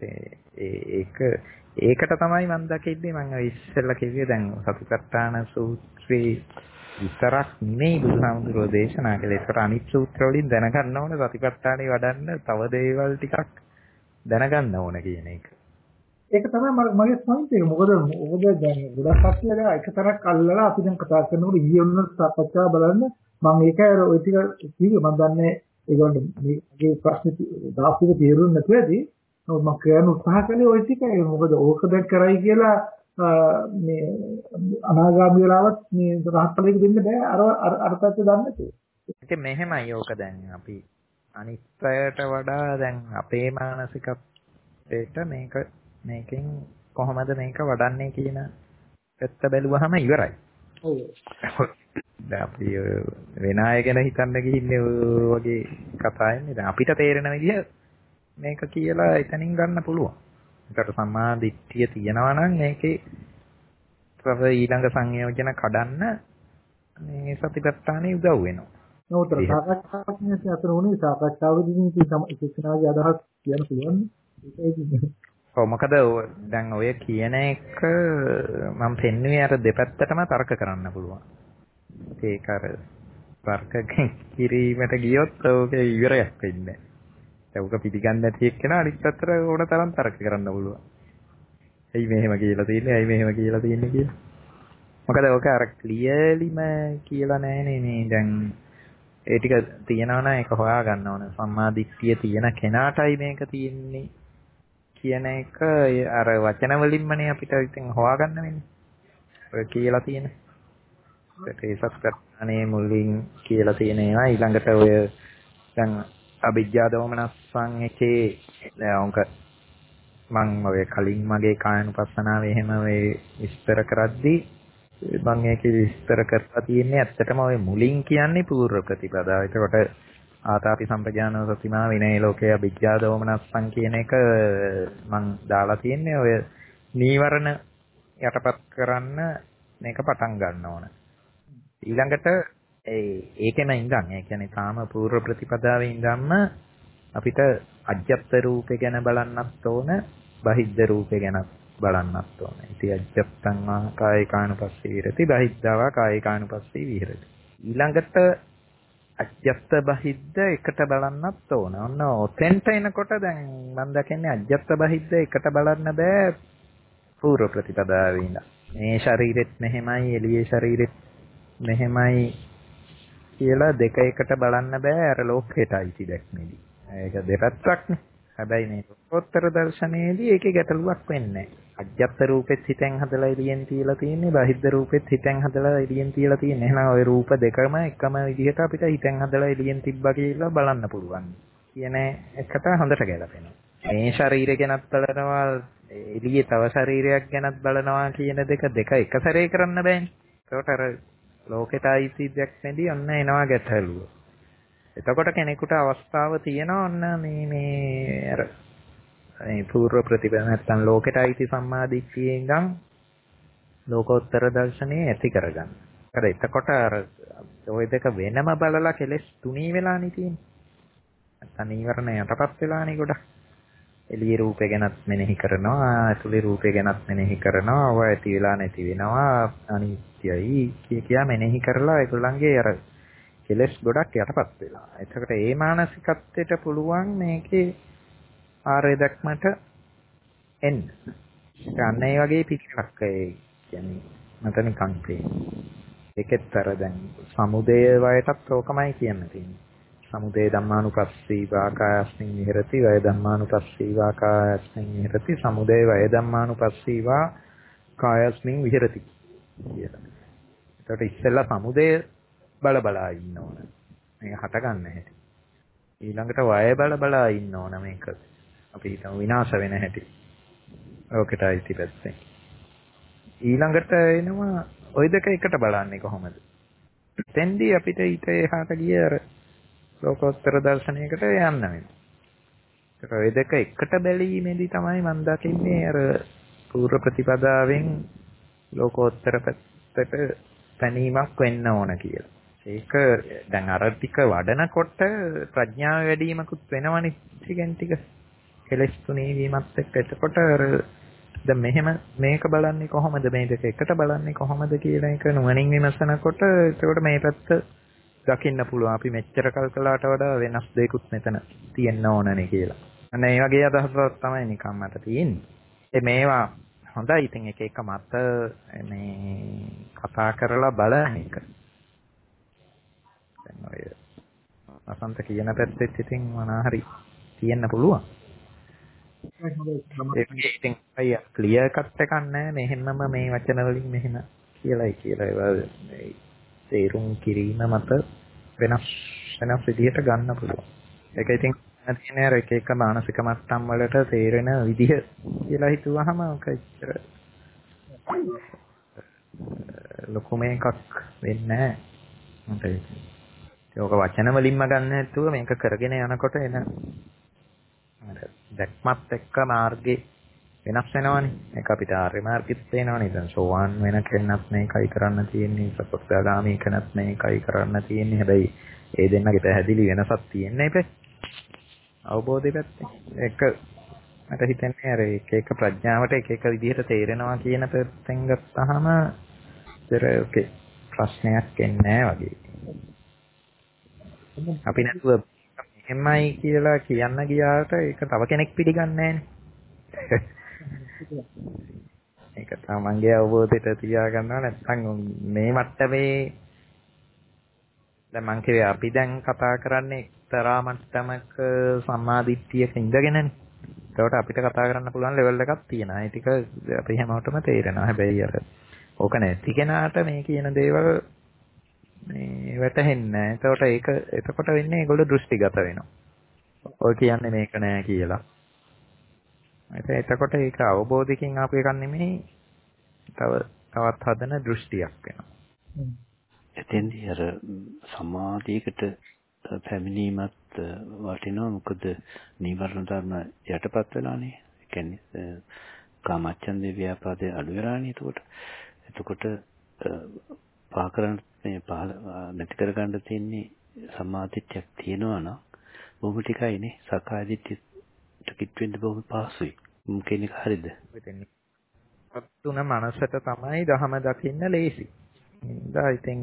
ඒක ඒකට තමයි මම දකින්නේ මම ඉස්සෙල්ලා කිව්වේ දැන් සතිපට්ඨාන සූත්‍රේ විතරක් නෙමෙයි බුදුහාමුදුරෝ දේශනා කළේ. ඒකට අනිත් සූත්‍ර වලින් දැනගන්න ඕන සතිපට්ඨානෙ වඩන්න තව දේවල් ටිකක් දැනගන්න ඕන කියන එක. ඒක තමයි මගේ පොයින්ට් එක. මොකද මොකද දැන් ගොඩක් කට්ටියලා එකතරක් අල්ලලා අපි දැන් කතා කරනකොට ඊයේ වුණ සාකච්ඡා බලන්න මම ඒකයි ඔය ටික කිව්වේ. මම දන්නේ ඒගොල්ලෝ මේකේ ප්‍රශ්න දාස්තික තේරුම් නැතුව ඇති. නමුත් මම කියන්න උත්සාහ කළේ ওই ටිකයි. මොකද ඕක දැන් කරයි කියලා මේ අනාගාමී වෙලාවත් මේ රහත්ඵලෙක දෙන්න බෑ. අර අර පැත්ත දන්නේ නැතුව. ඒක මෙහෙමයි ඕක දැන් අපි අනිත්‍යයට වඩා දැන් අපේ මානසිකත්වයට මේක මේකෙන් කොහොමද මේක වඩන්නේ කියන පැත්ත බැලුවහම ඉවරයි. ඔව්. දැන් අපි වෙන අය ගැන හිතන්න ගිහින්නේ ඔය වගේ කතා එන්නේ. දැන් අපිට තේරෙන විදිහ මේක කියලා එතනින් ගන්න පුළුවන්. ඒකට සම්මා දිට්ඨිය තියනවා නම් මේකේ තව ඊළඟ සංයෝජන කඩන්න මේ සතිපට්ඨානෙ උදව් වෙනවා. නෝතර සාකච්ඡාවක් නැති අතර උනේ සාකච්ඡාවේදී මේ එක්කෙනාගේ අදහස් කියන්න පුළුවන්. ඒකයි ඔව් මොකද දැන් ඔය කියන එක මම පෙන්නුවේ අර දෙපැත්තටම තර්ක කරන්න පුළුවන්. ඒක අර තර්ක කිරීමට ගියොත් ඔක ඉවරයක් වෙන්නේ නැහැ. ඒක පිළිගන්නේ නැති එක්කෙනා අනිත් පැත්තට ඕන තරම් තර්ක කරන්න පුළුවන්. ඇයි මෙහෙම කියලා තියෙන්නේ? ඇයි මෙහෙම කියලා තියෙන්නේ කියලා. මොකද ඔක අර ක්ලියර්ලිම කියලා නැහැනේ මේ දැන් ඒ ටික තියනවා නම් ඒක හොයා ගන්න ඕන. සම්මාදිට්ඨිය තියෙන කෙනාටයි මේක තියෙන්නේ කියන එක අර වචන වලින්මනේ අපිට ඉතින් හොයාගන්න වෙන්නේ. ඔය කියලා තියෙන. ඒ සත්‍යඥානේ මුලින් කියලා තියෙන ඒවා ඊළඟට ඔය දැන් අවිජ්ජා දෝමනස්සං එකේ ඔංක මම ඔය කලින් මගේ කායනුපස්සනාවේ එහෙම ඔය විස්තර කරද්දී මම ඒකේ විස්තර කරලා තියෙන්නේ ඇත්තටම ඔය මුලින් කියන්නේ පූර්ව ප්‍රතිපදාව. ඒකට ආතාපි සම්පජානෝ සතිමා විනය ලෝකයේ අවිජ්ජා දෝමනස්සං කියන එක මම දාලා තියෙන්නේ ඔය නීවරණ යටපත් කරන්න මේක පටන් ගන්න ඕන. ඊළඟට ඒ ඒකෙම ඉඳන් ඒ කියන්නේ තාම පූර්ව ප්‍රතිපදාවේ ඉඳන්ම අපිට අජ්ජත් රූපේ ගැන බලන්නත් ඕන බහිද්ධ රූපේ ගැන බලන්නත් ඕන. ඉතින් අජ්ජත්තං වා කායිකානුපස්සී විහෙරති බහිද්ධා කායිකානුපස්සී විහෙරති. ඊළඟට අජ්ජත් බහිද්ධ එකට බලන්නත් ඕන. ඔන්න ඔතෙන්ට එනකොට දැන් මම දකින්නේ අජ්ජත් බහිද්ධ එකට බලන්න බෑ පූර්ව ප්‍රතිපදාවේ ඉඳන්. මේ ශරීරෙත් මෙහෙමයි එළියේ ශරීරෙත් මෙහෙමයි කියලා දෙක එකට බලන්න බෑ අර ලෝකෙටයි ඉතිදැක්මේදී. ඒක දෙපැත්තක්නේ. හැබැයි මේ උත්තර දර්ශනයේදී ඒකේ ගැටලුවක් වෙන්නේ නැහැ. අජ්ජත් රූපෙත් හිතෙන් හදලා එළියෙන් තියලා තියෙන්නේ, බාහිද්ද රූපෙත් හිතෙන් හදලා එළියෙන් තියලා තියෙන්නේ. එහෙනම් ওই රූප දෙකම එකම විදිහට අපිට හිතෙන් හදලා එළියෙන් තිබ්බා කියලා බලන්න පුළුවන්. කියන එකට හොඳට ගැලපෙනවා. මේ ශරීරය ගැනත් බලනවා, එළියේ තව ශරීරයක් ගැනත් බලනවා කියන දෙක දෙක එක සැරේ කරන්න බෑනේ. ඒකට අර ලෝකෙට අයිති දෙයක් නැදී ඔන්න එනවා ගැටලුව. එතකොට කෙනෙකුට අවස්ථාව තියෙනවා ඔන්න මේ මේ අර මේ පූර්ව ප්‍රතිපද නැත්තම් ලෝකෙට අයිති සම්මාදිට්ඨියෙන් ඉඳන් ලෝකෝත්තර දර්ශනය ඇති කරගන්න. අර එතකොට අර ওই දෙක වෙනම බලලා කෙලස් තුනී වෙලානේ තියෙන්නේ. නැත්තම් නීවරණ යටපත් වෙලානේ ගොඩක්. එළියේ රූපේ ගැනත් මෙනෙහි කරනවා, ඇතුලේ රූපේ ගැනත් මෙනෙහි කරනවා, ඔය ඇති වෙලා නැති වෙනවා, අනිත්‍යයි කිය කියා මෙනෙහි කරලා ඒගොල්ලන්ගේ අර කෙලස් ගොඩක් යටපත් වෙලා. එතකොට ඒ මානසිකත්වයට පුළුවන් මේකේ ආර්ය දක්මට එන්න. ගන්න ඒ වගේ පිටක් ඒ කියන්නේ මට නිකන් පේන්නේ. ඒකෙත් අර දැන් සමුදය වයටත් ඕකමයි කියන්න තියෙන්නේ. සමුදය ධම්මානුපස්සී වාකායස්මින් විහෙරති වය ධම්මානුපස්සී වාකායස්මින් විහෙරති සමුදය වය ධම්මානුපස්සී වාකායස්මින් විහෙරති කියලා. එතකොට ඉස්සෙල්ලා සමුදය බල බලා ඉන්න ඕන. මේක හට ගන්න හැටි. ඊළඟට වය බල බලා ඉන්න ඕන මේක. අපි හිතමු විනාශ වෙන හැටි. ඕකටයි ඉතිපැත්තේ. ඊළඟට එනවා ওই දෙක එකට බලන්නේ කොහොමද? තෙන්දී අපිට ඊට එහාට ගිය අර ලෝකෝත්තර දර්ශනයකට යන්න වෙනවා. ඒක ඔය දෙක එකට බැලීමේදී තමයි මම දකින්නේ අර පූර්ව ප්‍රතිපදාවෙන් ලෝකෝත්තර පැත්තට තැනීමක් වෙන්න ඕන කියලා. ඒක දැන් අර ටික වඩනකොට ප්‍රඥාව වැඩි වීමකුත් වෙනවනේ ටිකෙන් ටික. කෙලස් තුනී වීමත් එක්ක එතකොට අර දැන් මෙහෙම මේක බලන්නේ කොහොමද මේ දෙක එකට බලන්නේ කොහොමද කියලා එක නුවණින් විමසනකොට ඒකට මේ පැත්ත දකින්න පුළුවන්. අපි මෙච්චර කල් කළාට වඩා වෙනස් දෙයක්ත් මෙතන තියෙන්න ඕනනේ කියලා. අන්න ඒ වගේ අදහසක් තමයි නිකන් මට තියෙන්නේ. ඒ මේවා හොඳයි ඉතින් එක එක මත මේ කතා කරලා බලන එක. දැන් ඔය අසන්ත කියන පැත්තෙත් ඉතින් මොනවා හරි තියෙන්න පුළුවන්. ඒක ඉතින් අය ක්ලියර් කට් එකක් නැහැ මෙහෙමම මේ වචන වලින් මෙහෙම කියලායි කියලා ඒවා තේරුම් කිරීම මත වෙනස් වෙනස් විදිහට ගන්න පුළුවන්. ඒක ඉතින් තියෙන එක එක මානසික මට්ටම් වලට තේරෙන විදිහ කියලා හිතුවාම ඔක ඉතර ලොකු මේකක් වෙන්නේ නැහැ. මට ඒක වචන වලින්ම ගන්න නැතුව මේක කරගෙන යනකොට එන අර දැක්මත් එක්ක මාර්ගේ වෙනස් වෙනවනේ. ඒක අපිට ආර්ය මාර්ගෙත් පේනවනේ. දැන් සෝවාන් වෙන කෙනෙක් මේකයි කරන්න තියෙන්නේ. සකෘදාගාමී කෙනෙක් මේකයි කරන්න තියෙන්නේ. හැබැයි ඒ දෙන්නගේ පැහැදිලි වෙනසක් තියෙන්නේ ඉතින්. අවබෝධය පැත්තේ. ඒක මට හිතෙන්නේ අර එක එක ප්‍රඥාවට එක එක විදිහට තේරෙනවා කියන පැත්තෙන් ගත්තාම ඒකේ ප්‍රශ්නයක් එන්නේ නැහැ වගේ. අපි නැතුව එහෙමයි කියලා කියන්න ගියාට ඒක තව කෙනෙක් පිළිගන්නේ නැහැ. ඒක තමන්ගේ අවබෝධයට තියාගන්නවා නැත්නම් මේ මට්ටමේ දැන් මං කියේ අපි දැන් කතා කරන්නේ එක්තරා මට්ටමක සම්මාදිට්ඨියක ඉඳගෙනනේ. ඒකට අපිට කතා කරන්න පුළුවන් ලෙවල් එකක් තියෙනවා. ඒ ටික අපි හැමෝටම තේරෙනවා. හැබැයි අර ඕක නැති කෙනාට මේ කියන දේවල් මේ වැටහෙන්නේ නැහැ. ඒකට ඒක එතකොට වෙන්නේ ඒගොල්ලෝ දෘෂ්ටිගත වෙනවා. ඔය කියන්නේ මේක නෑ කියලා. එතකොට ඒක අවබෝධිකින් ආපු එකක් නෙමෙයි. තව තවත් හදන දෘෂ්ටියක් වෙනවා. එතෙන්දී අර සමාධියකට පැමිණීමත් වටිනවා. මොකද නීවරණ ධර්ම යටපත් වෙලානේ. ඒ කියන්නේ කාමච්ඡන්දේ ව්‍යාපාදේ අඩු වෙලානේ. එතකොට එතකොට පාකරන මේ පහල නැති කරගන්න තියෙන්නේ සමාධිත්‍යයක් තියෙනවා නම් බොහොම ටිකයිනේ. සකාය දිට්ඨියට කිට් වෙන්න බොහොම පහසුයි. මොකෙන් එක හරියද? එතෙන් තුන මනසට තමයි ධහම දකින්න ලේසි. ඉතින් ඉතින්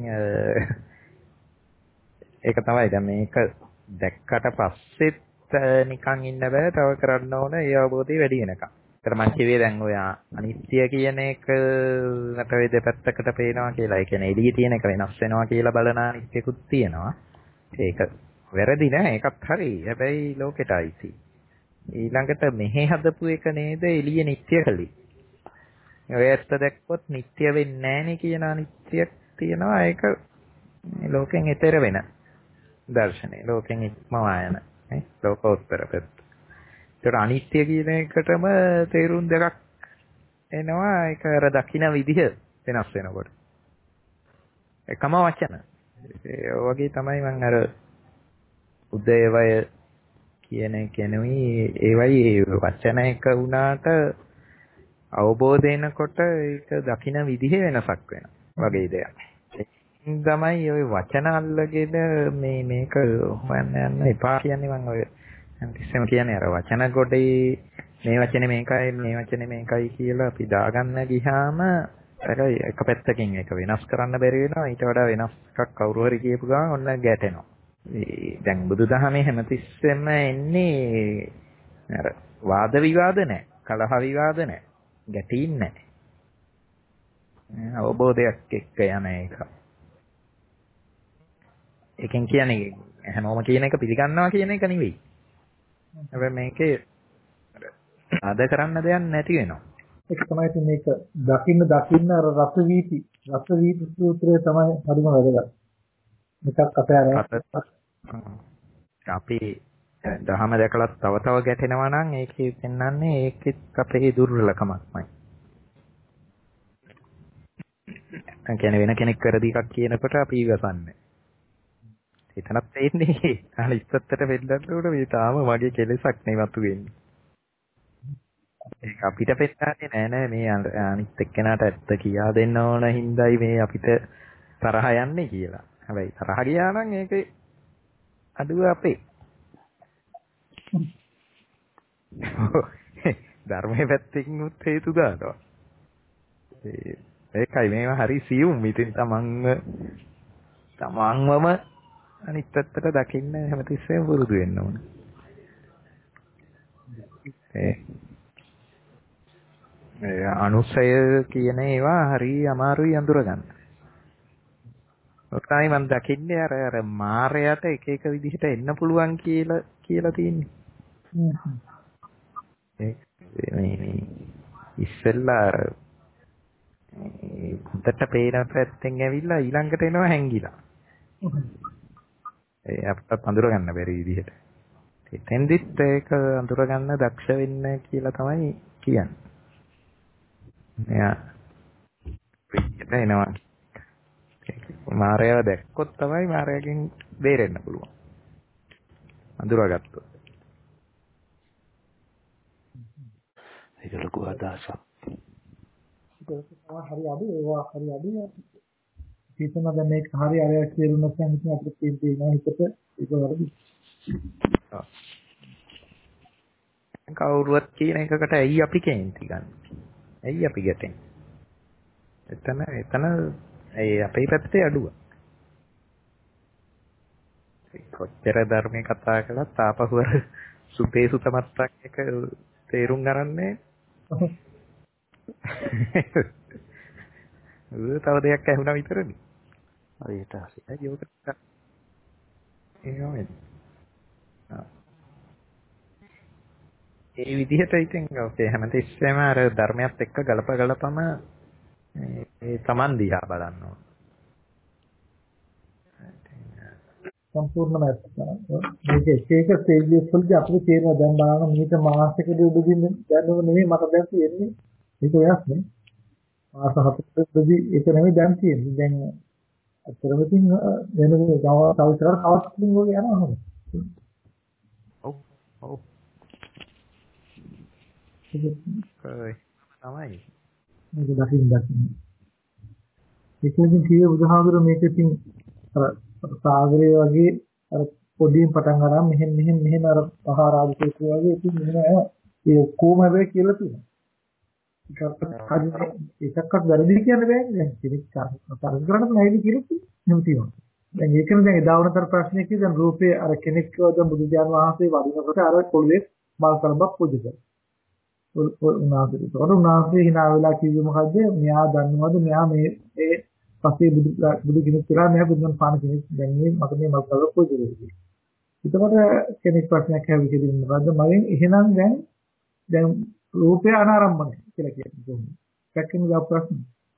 ඒක තමයි දැන් මේක දැක්කට පස්සෙත් නිකන් ඉන්න බෑ. තව කරන්න ඕන ඒ අවබෝධය වැඩි වෙනකම්. ඒතර මං කිව්වේ දැන් ඔය අනිත්‍ය කියන එක නට වේද පැත්තකට පේනවා කියලා. ඒ කියන්නේ එළියේ තියෙන එක වෙනස් වෙනවා කියලා බලන අනිත්‍යකුත් තියෙනවා. ඒක වැරදි නෑ. ඒකත් හරි. හැබැයි ලෝකෙටයි. ඊළඟට මෙහෙ හදපු එක නේද එළියේ නිට්ටය කලේ. ඔය ඇත්ත දැක්කොත් නිට්ටය වෙන්නේ නෑනේ කියන අනිත්‍යයක් තියෙනවා. ඒක ලෝකෙන් ඈතර වෙන දර්ශනය. ලෝකෙන් ඉක්මවා යන නේ ලෝකෝත්තර පැත්ත. ඒතර අනිත්‍ය කියන එකටම තේරුම් දෙකක් එනවා. ඒක අර දකින්න විදිහ වෙනස් වෙනකොට. එකම වචන. ඒ වගේ තමයි මම අර උදේවය කියන කෙනෙකුයි ඒවයි වචන එක වුණාට අවබෝධ වෙනකොට ඒක දකින්න විදිහ වෙනසක් වෙනවා වගේ දෙයක්. ඒකින් තමයි ওই වචන අල්ලගෙන මේ මේක හොයන්න යන්න එපා කියන්නේ. මම ඔය හැමතිස්සෙම කියන්නේ අර වචන ගොඩේ මේ වචනේ මේකයි මේ වචනේ මේකයි කියලා අපි දාගන්න ගියාම අර එක පැත්තකින් ඒක වෙනස් කරන්න බැරි වෙනවා. ඊට වඩා වෙනස් එකක් කවුරු හරි කියපු ගමන් ඔන්න ගැටෙනවා. දැන් බුදුදහමේ හැමතිස්සෙම එන්නේ අර වාද විවාද නැහැ. කලහ විවාද නැහැ. ගැටීම් නැහැ. අවබෝධයක් එක්ක යන එක. එකෙන් කියන්නේ හැමෝම කියන එක පිළිගන්නවා කියන එක නෙවෙයි. හැබැයි මේකේ අද කරන්න දෙයක් නැති වෙනවා. ඒක තමයි ඉතින් මේක දකින්න දකින්න අර රස වීති රස වීති සූත්‍රය තමයි හරිම වැදගත්. එකක් අපේ අපි දහම දැකලා තව තව ගැටෙනවා නම් ඒකේ පෙන්වන්නේ ඒකෙත් අපේ දුර්වලකමක්මයි. ඒ කියන්නේ වෙන කෙනෙක් කරදි එකක් කියනකොට අපි ඉවසන්නේ. එතනත් තේන්නේ අනිත් පැත්තට වෙන්නට උඩ මේ තාම මගේ කෙලෙසක් නෙවතු වෙන්නේ. ඒක අපිට පෙන්නන්නේ නෑ නෑ මේ අනිත් එක්කෙනාට ඇත්ත කියා දෙන්න ඕන හින්දායි මේ අපිට තරහ යන්නේ කියලා. හැබැයි තරහ ගියා නම් ඒකේ අඩුව අපේ. ධර්මයේ පැත්තකින් උත් හේතු දානවා. ඒකයි මේවා හරි සියුම්. ඉතින් තමන්ව තමන්වම අනිත් පැත්තට දකින්න හැමතිස්සෙම පුරුදු වෙන්න ඕන. ඒ ඒ අනුසය කියන ඒවා හරි අමාරුයි අඳුරගන්න. ඔතනයි මම දකින්නේ අර අර මායයට එක එක විදිහට එන්න පුළුවන් කියලා කියලා තියෙන්නේ. ඒ මේ ඉස්සෙල්ලා උඩට පේන පැත්තෙන් ඇවිල්ලා ඊළඟට එනවා හැංගිලා. ඒ අපිට අඳුර ගන්න බැරි විදිහට. එතෙන්දිත් ඒක අඳුර ගන්න දක්ෂ වෙන්න කියලා තමයි කියන්නේ. එයා පිට එනවා මායව දැක්කොත් තමයි මායයෙන් බේරෙන්න පුළුවන්. අඳුරගත්තොත්. ඒක ලොකු අදහසක්. ඒක තමයි හරි අඩු ඒවා හරි අඩු. හිතන දැන් මේක හරි අරය කියලා නැත්නම් ඉතින් අපිට තියෙනවා හිතට ඒක වරදි. ඔව්. කවුරුවත් කියන එකකට ඇයි අපි කේන්ති ගන්න? ඇයි අපි ගැටෙන්නේ? එතන එතන ඒ අපේ පැත්තේ අඩුව. කොච්චර ධර්මයේ කතා කළත් ආපහු අර සුතේ සුතමත්තක් එක තේරුම් ගන්නන්නේ. ඌ තව දෙයක් ඇහුණා විතරනේ. හරියට හරි. ඒ යෝක එහෙමයි. ඒ විදිහට ඉතින් ඔකේ හැමතිස්සෙම අර ධර්මයත් එක්ක ගලප ගලපම ඒ Taman දිහා බලන්න ඕන. සම්පූර්ණම ඇත්ත. මේක එක එක ස්ටේජස් වලදී අපිට තේරෙනවා දැන් බලන්න මේක මාසෙකදී උඩින් දැනුම නෙමෙයි මට දැන් තියෙන්නේ. ඒක වෙනස් නේ. මාස හතරකදී ඒක නෙමෙයි දැන් තියෙන්නේ. දැන් අතරම තින් දැනුම තව තව ඉතර කවස්ලින් වගේ යනවා නේද? ඔව් ඔව්. ඒක තමයි. මේක දකින්න දකින්න. ඒකෙන් කියේ උදාහරණ මේක ඉතින් අර සාගරය වගේ අර පොඩියෙන් පටන් අරන් මෙහෙන් මෙහෙන් මෙහෙම අර පහාරාදිකේ වගේ ඉතින් මෙහෙම යනවා. ඒ ඔක්කොම හැබැයි කියලා තියෙනවා. ඒකත් ඒකක්වත් වැරදි කියන්න බෑනේ. දැන් කෙනෙක් කතා කරනත් නැයිද කියලා නෙමෙයි තියෙනවා. දැන් ඒකනේ දැන් එදාවනතර ප්‍රශ්නේ කිව්ව දැන් රූපේ අර කෙනෙක් කියවද බුදුජාන විශ්වාසයේ වඩිනකොට අර පොළවේ මල් කලබක් පොජ කරනවා. උනාසෙට. ඒකට උනාසෙ hina වෙලා කිව්වේ මොකද්ද? මෙයා දන්නවද මෙයා මේ ඒ පස්සේ බුදු බුදු කෙනෙක් කියලා මෙයා බුදුන් පාන කෙනෙක් දැන් මේ මට මේ මල් කලබක් පොජ කරනවා. එතකොට කෙනෙක් ප්‍රශ්නයක් අහුවේ කියන්නේ මොකද්ද? මගෙන් එහෙනම් දැන් දැන් රූපය අනාරම්මණය කියලා කියන්නේ කොහොමද? පැක්කෙන දා ප්‍රශ්න.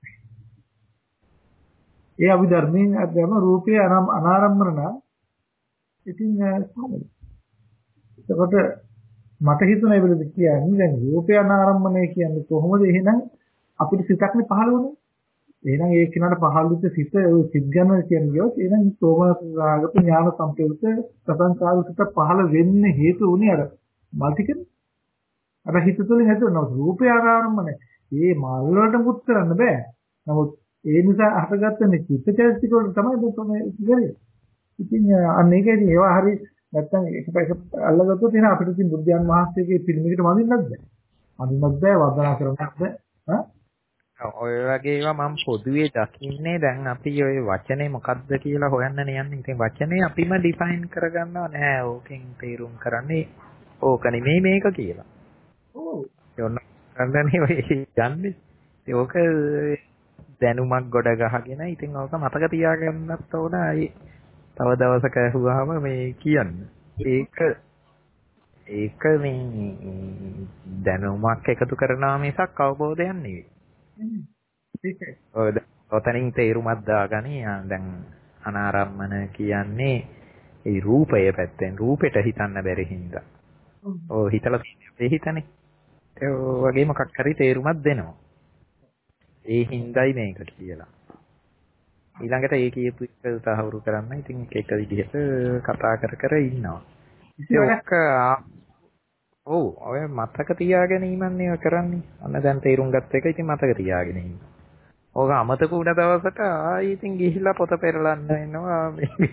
ඒ අභිධර්මයෙන් අධ්‍යම රූපය අනාරම්මන නම් ඉතින් කොහොමද? එතකොට මට හිතුණා ඒවලද කියන්නේ දැන් රූපය අනාරම්මණය කියන්නේ කොහොමද? එහෙනම් අපිට සිතක්නේ පහළ වුණේ. එහෙනම් ඒ කෙනාට පහළ වෙච්ච සිත ඒ සිත් ගන්න කියන්නේ එහෙනම් සෝමනසාගත ඥාන සම්ප්‍රයුක්ත ප්‍රසංකාරිත පහළ වෙන්න හේතු උනේ අර මල්ටිකනේ. අර හිත තුළින් හැදෙනවා රූපය ආරම්භනේ. මේ මල් වලට මුත් කරන්න බෑ. නමුත් ඒ නිසා හටගත්ත මේ චිත්තචෛතසික වල තමයි මේ ඉන්නේ. ඉතින් අන්න ඒකදී ඒවා හරි නැත්තම් එක එක අල්ලගත්තොත් එන අපිට ඉතින් බුද්ධයන් වහන්සේගේ පිළිමයකට වඳින්නත් බෑ. වඳින්නත් බෑ වන්දනා කරන්නත් බෑ. හා ඔය වගේ ඒවා මම පොදුවේ දකින්නේ දැන් අපි ඔය වචනේ මොකද්ද කියලා හොයන්න යන්නේ. ඉතින් වචනේ අපිම ඩිෆයින් කරගන්නව නෑ. ඕකෙන් තේරුම් කරන්නේ ඕක නෙමෙයි මේක කියලා. ඔව්. යොන්න කන්දනේ ඔය යන්නේ. ඒක දැනුමක් ගොඩ ගහගෙන ඉතින් ඕක මතක තියාගන්නත් ඕන. අයි තව දවසක ඇහුවාම මේ කියන්න. ඒක ඒක මේ දැනුමක් එකතු කරනවා මිසක් අවබෝධයක් නෙවෙයි. ඒකයි. ඔය ඔතනින් තේරුමක් දාගනි. දැන් අනාරම්මන කියන්නේ ඒ රූපය පැත්තෙන් රූපෙට හිතන්න බැරි හින්දා. ඔව් හිතලා තියෙන්නේ හිතනේ. ඒ වගේ මොකක් හරි තේරුමක් දෙනවා. ඒ හින්දායි මේක කියලා. ඊළඟට ඒ කියපු එක තහවුරු කරන්න ඉතින් එක එක විදිහට කතා කර කර ඉන්නවා. ඒක ඔව් ඔය මතක තියාගැනීමන්නේ කරන්නේ. අන්න දැන් තේරුම් ගත්ත එක ඉතින් මතක තියාගෙන ඉන්න. ඕක අමතක වුණ දවසට ආයි ඉතින් ගිහිල්ලා පොත පෙරලන්න වෙනවා.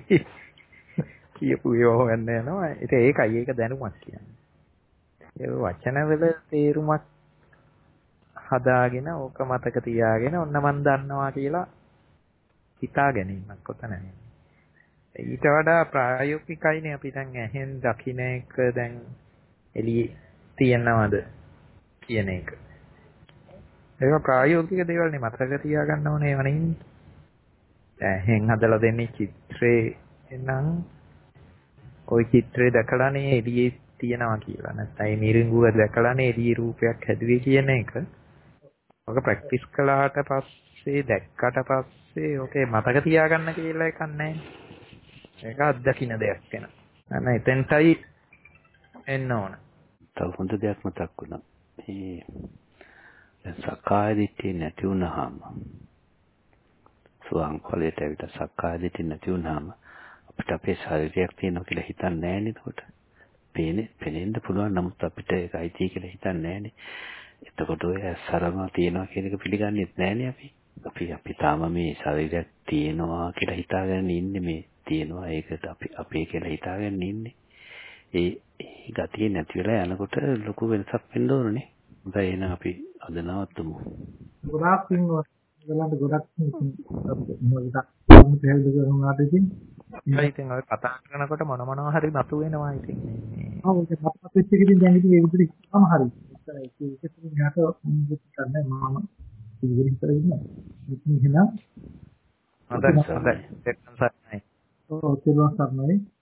කියපු ඒවා හොයන්න යනවා. ඒක ඒකයි ඒක දැනුමක් කියන්නේ. ඒ වචනවල තේරුමක් හදාගෙන ඕක මතක තියාගෙන ඔන්න මන් දන්නවා කියලා හිතා ගැනීමක් ඔතන. ඊට වඩා ප්‍රායෝගිකයිනේ අපි දැන් ඇහෙන් දකින්න එක දැන් එළියේ තියනවද කියන එක. ඒක ප්‍රායෝගික දේවල් නේ මතක තියාගන්න ඕනේ වනේ. ඇහෙන් හදලා දෙන්නේ චිත්‍රේ නම් ওই චිත්‍රේ දැකලානේ එළියේ තියනවා කියලා. නැත්නම් මේ මිරිඟුව දැකලානේ එළියේ රූපයක් හැදුවේ කියන එක. ඔක ප්‍රැක්ටිස් කළාට පස්සේ දැක්කට පස්සේ ඔකේ මතක තියාගන්න කියලා එකක් නැහැ. ඒක අත්දකින්න දෙයක් වෙන. අන්න එතෙන්ටයි එන්න ඕන. තව හොඳ දෙයක් මතක් වුණා. මේ සක්කාය දිට්ඨිය නැති වුණාම සුවාං ඵලයට ඇවිල්ලා සක්කාය දිට්ඨිය නැති වුනහම අපිට අපේ ශරීරයක් තියෙනවා කියලා හිතන්නේ නැහැ නේද? එතකොට පේන්නේ පේනෙන්න පුළුවන් නමුත් අපිට ඒක අයිති කියලා හිතන්නේ නැහනේ. එතකොට ඔය සරම තියනවා කියන එක පිළිගන්නේත් නැහනේ අපි. අපි අපි තාම මේ ශරීරයක් තියෙනවා කියලා හිතාගෙන ඉන්නේ මේ තියෙනවා ඒකට අපි අපේ කියලා හිතාගෙන ඉන්නේ. ඒ ඒ ගතිය නැති වෙලා යනකොට ලොකු වෙනසක් වෙන්න ඕනනේ. හොඳයි එහෙනම් අපි අද නවත්තුමු. ගොඩාක් පින්වත් ගලන්ට ගොඩක් මොකද මොකද හේතුනාට ඉතින් ඒ ඉතින් ඔය කතා කරනකොට මොන මොනවා හරි මතු වෙනවා ඉතින් මේ ඔව් ඒක මතක පිට එකකින් දැන් ඉතින් ඒ විදිහට ඉස්සම හරි ඒක ඒකෙන් යාට මුත් කරන්නේ මම ඉතින් හිතලා ඉන්නවා ඉතින් එහෙනම් හොඳයි හොඳයි එක්කන් සර්ණයි ඔව් ඒක සර්ණයි